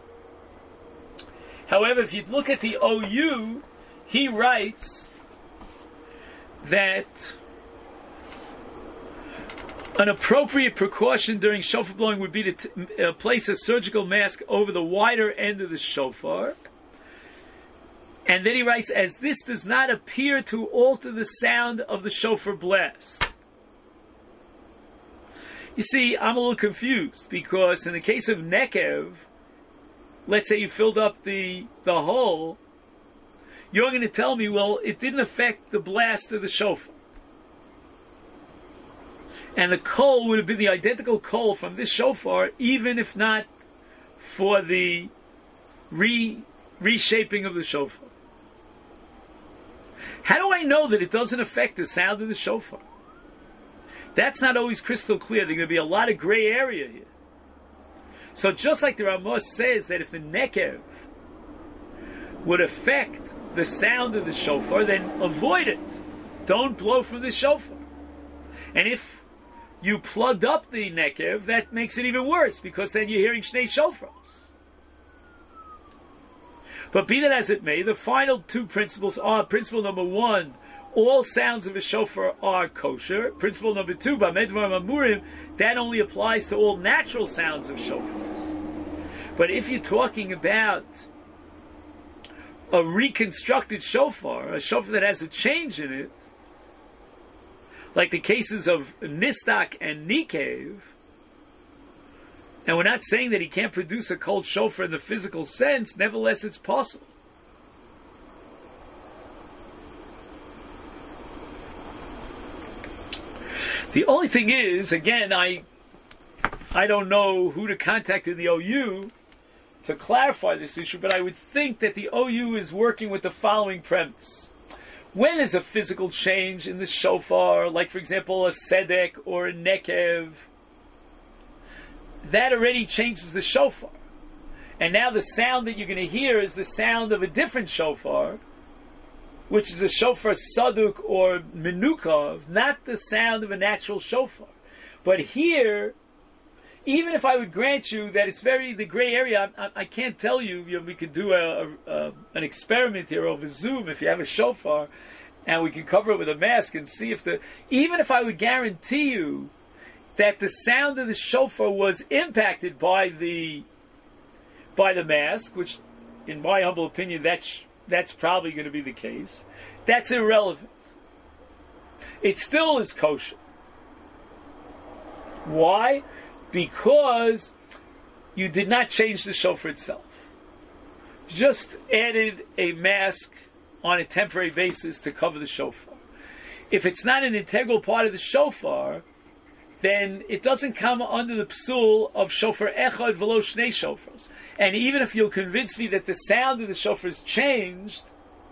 However, if you look at the O U, he writes that an appropriate precaution during shofar blowing would be to t- uh, place a surgical mask over the wider end of the shofar. And then he writes, as this does not appear to alter the sound of the shofar blast. You see, I'm a little confused, because in the case of Nekev, let's say you filled up the, the hole, you're going to tell me, well, it didn't affect the blast of the shofar. And the coal would have been the identical coal from this shofar, even if not for the re, reshaping of the shofar. How do I know that it doesn't affect the sound of the shofar? That's not always crystal clear. There's going to be a lot of gray area here. So just like the Ramah says that if the Nekev would affect the sound of the shofar, then avoid it. Don't blow from the shofar. And if you plugged up the Nekev, that makes it even worse, because then you're hearing Shnei Shofros. But be that as it may, the final two principles are, principle number one, all sounds of a shofar are kosher. Principle number two, Bamedvar Mamurim, that only applies to all natural sounds of shofars. But if you're talking about a reconstructed shofar, a shofar that has a change in it, like the cases of Nistak and Nikev, and we're not saying that he can't produce a cold shofar in the physical sense, nevertheless it's possible. The only thing is, again, I I don't know who to contact in the O U to clarify this issue, but I would think that the O U is working with the following premise. When there's a physical change in the shofar, like for example a sedek or a nekev, that already changes the shofar. And now the sound that you're going to hear is the sound of a different shofar, which is a shofar saduk or menukov, not the sound of a natural shofar. But here, even if I would grant you that it's very, the gray area, I, I can't tell you, you know, we could do a, a, an experiment here over Zoom if you have a shofar, and we can cover it with a mask and see if the, even if I would guarantee you that the sound of the shofar was impacted by the, by the mask, which in my humble opinion, that's, that's probably going to be the case, that's irrelevant. It still is kosher. Why? Because you did not change the shofar itself. Just added a mask on a temporary basis to cover the shofar. If it's not an integral part of the shofar, then it doesn't come under the psul of shofar echad v'lo shnei shofars. And even if you'll convince me that the sound of the shofar has changed,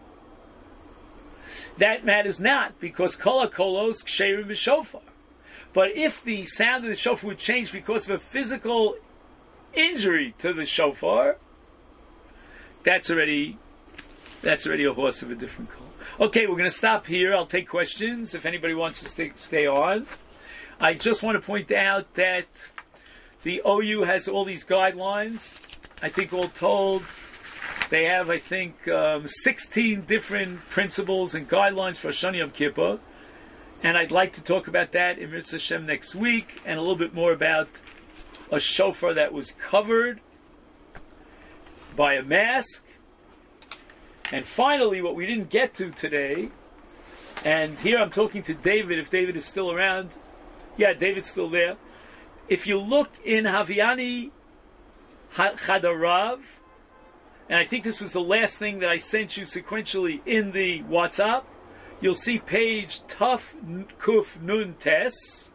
that matters not, because kol hakolos ksherim b'shofar. But if the sound of the shofar would change because of a physical injury to the shofar, that's already that's already a horse of a different color. Okay, we're going to stop here. I'll take questions if anybody wants to stay, stay on. I just want to point out that the O U has all these guidelines. I think all told, they have, I think, um, sixteen different principles and guidelines for Shani Yom Kippur. And I'd like to talk about that in Mitzvah Hashem next week, and a little bit more about a shofar that was covered by a mask. And finally, what we didn't get to today, and here I'm talking to David, if David is still around. Yeah, David's still there. If you look in Haviani Chadarav, and I think this was the last thing that I sent you sequentially in the WhatsApp, you'll see page Tuf Kuf Nun Tes.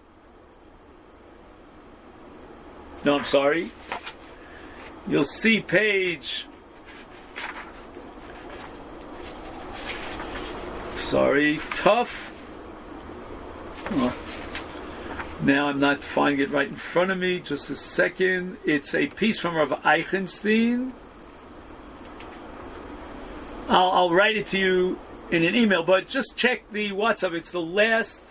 No, I'm sorry. You'll see page... Sorry, Tuf Now I'm not finding it right in front of me. Just a second. It's a piece from Rav Eichenstein. I'll, I'll write it to you in an email, but just check the WhatsApp. It's the last.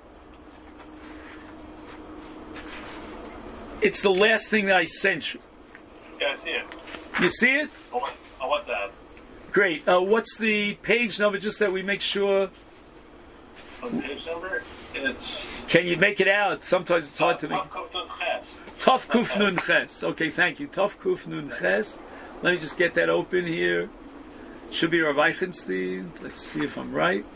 It's the last thing that I sent you. Yeah, I see it. You see it? On WhatsApp. Great. Uh, what's the page number, just that we make sure? On page number, it's... Can you make it out? Sometimes it's hard to make. Tov Kuf Nun Ches. Okay, thank you. Tov Kuf Nun Ches. Let me just get that open here. Should be Rav Eichenstein. Let's see if I'm right.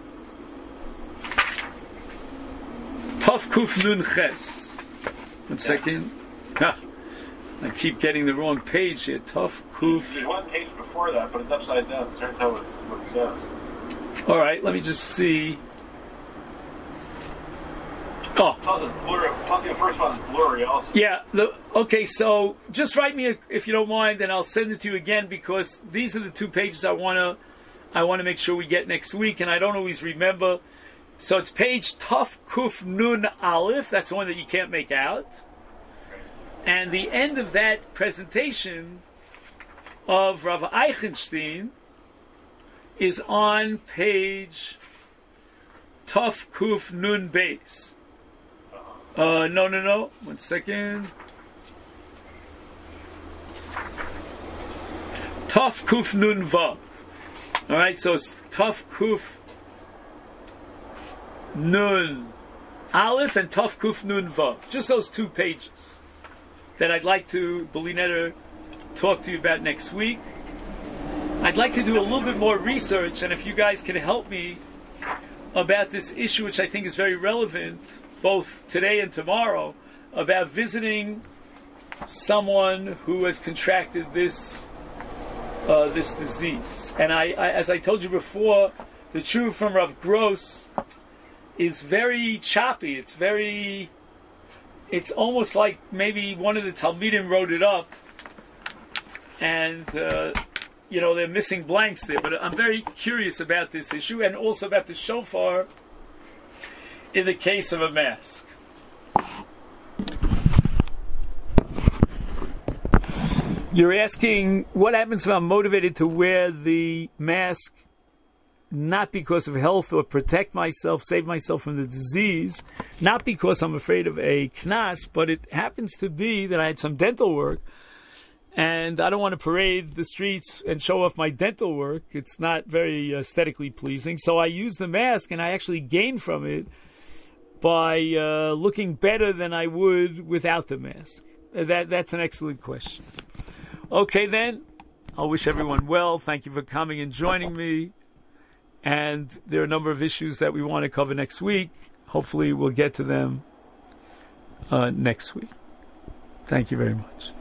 Tov Kuf Nun Ches. One second. Ah, I keep getting the wrong page here. Tov Kuf. There's one page before that, but it's upside down. It's not what, what it says. All right, let me just see. Oh. Plus, it's blurry. Plus, the first one is blurry also. Yeah. The, okay, so just write me a, if you don't mind, and I'll send it to you again, because these are the two pages I want to I want to make sure we get next week, and I don't always remember. So it's page Tov Kuf Nun Aleph. That's the one that you can't make out. And the end of that presentation of Rav Eichenstein is on page Tov Kuf Nun Beis. Uh, no, no, no. One second. Tov Kuf Nun Vav. All right, so it's Tov Kuf Nun Aleph and Tov Kuf Nun Vav. Just those two pages that I'd like to, Belinetta, talk to you about next week. I'd like to do a little bit more research, and if you guys can help me about this issue, which I think is very relevant, both today and tomorrow, about visiting someone who has contracted this uh, this disease. And I, I, as I told you before, the truth from Rav Gross is very choppy. It's very, it's almost like maybe one of the Talmidim wrote it up, and uh, you know, they're missing blanks there. But I'm very curious about this issue, and also about the shofar in the case of a mask. You're asking what happens if I'm motivated to wear the mask not because of health or protect myself, save myself from the disease, not because I'm afraid of a knas, but it happens to be that I had some dental work and I don't want to parade the streets and show off my dental work. It's not very aesthetically pleasing. So I use the mask, and I actually gain from it by uh, looking better than I would without the mask. That That's an excellent question. Okay, then. I'll wish everyone well. Thank you for coming and joining me. And there are a number of issues that we want to cover next week. Hopefully we'll get to them uh, next week. Thank you very much.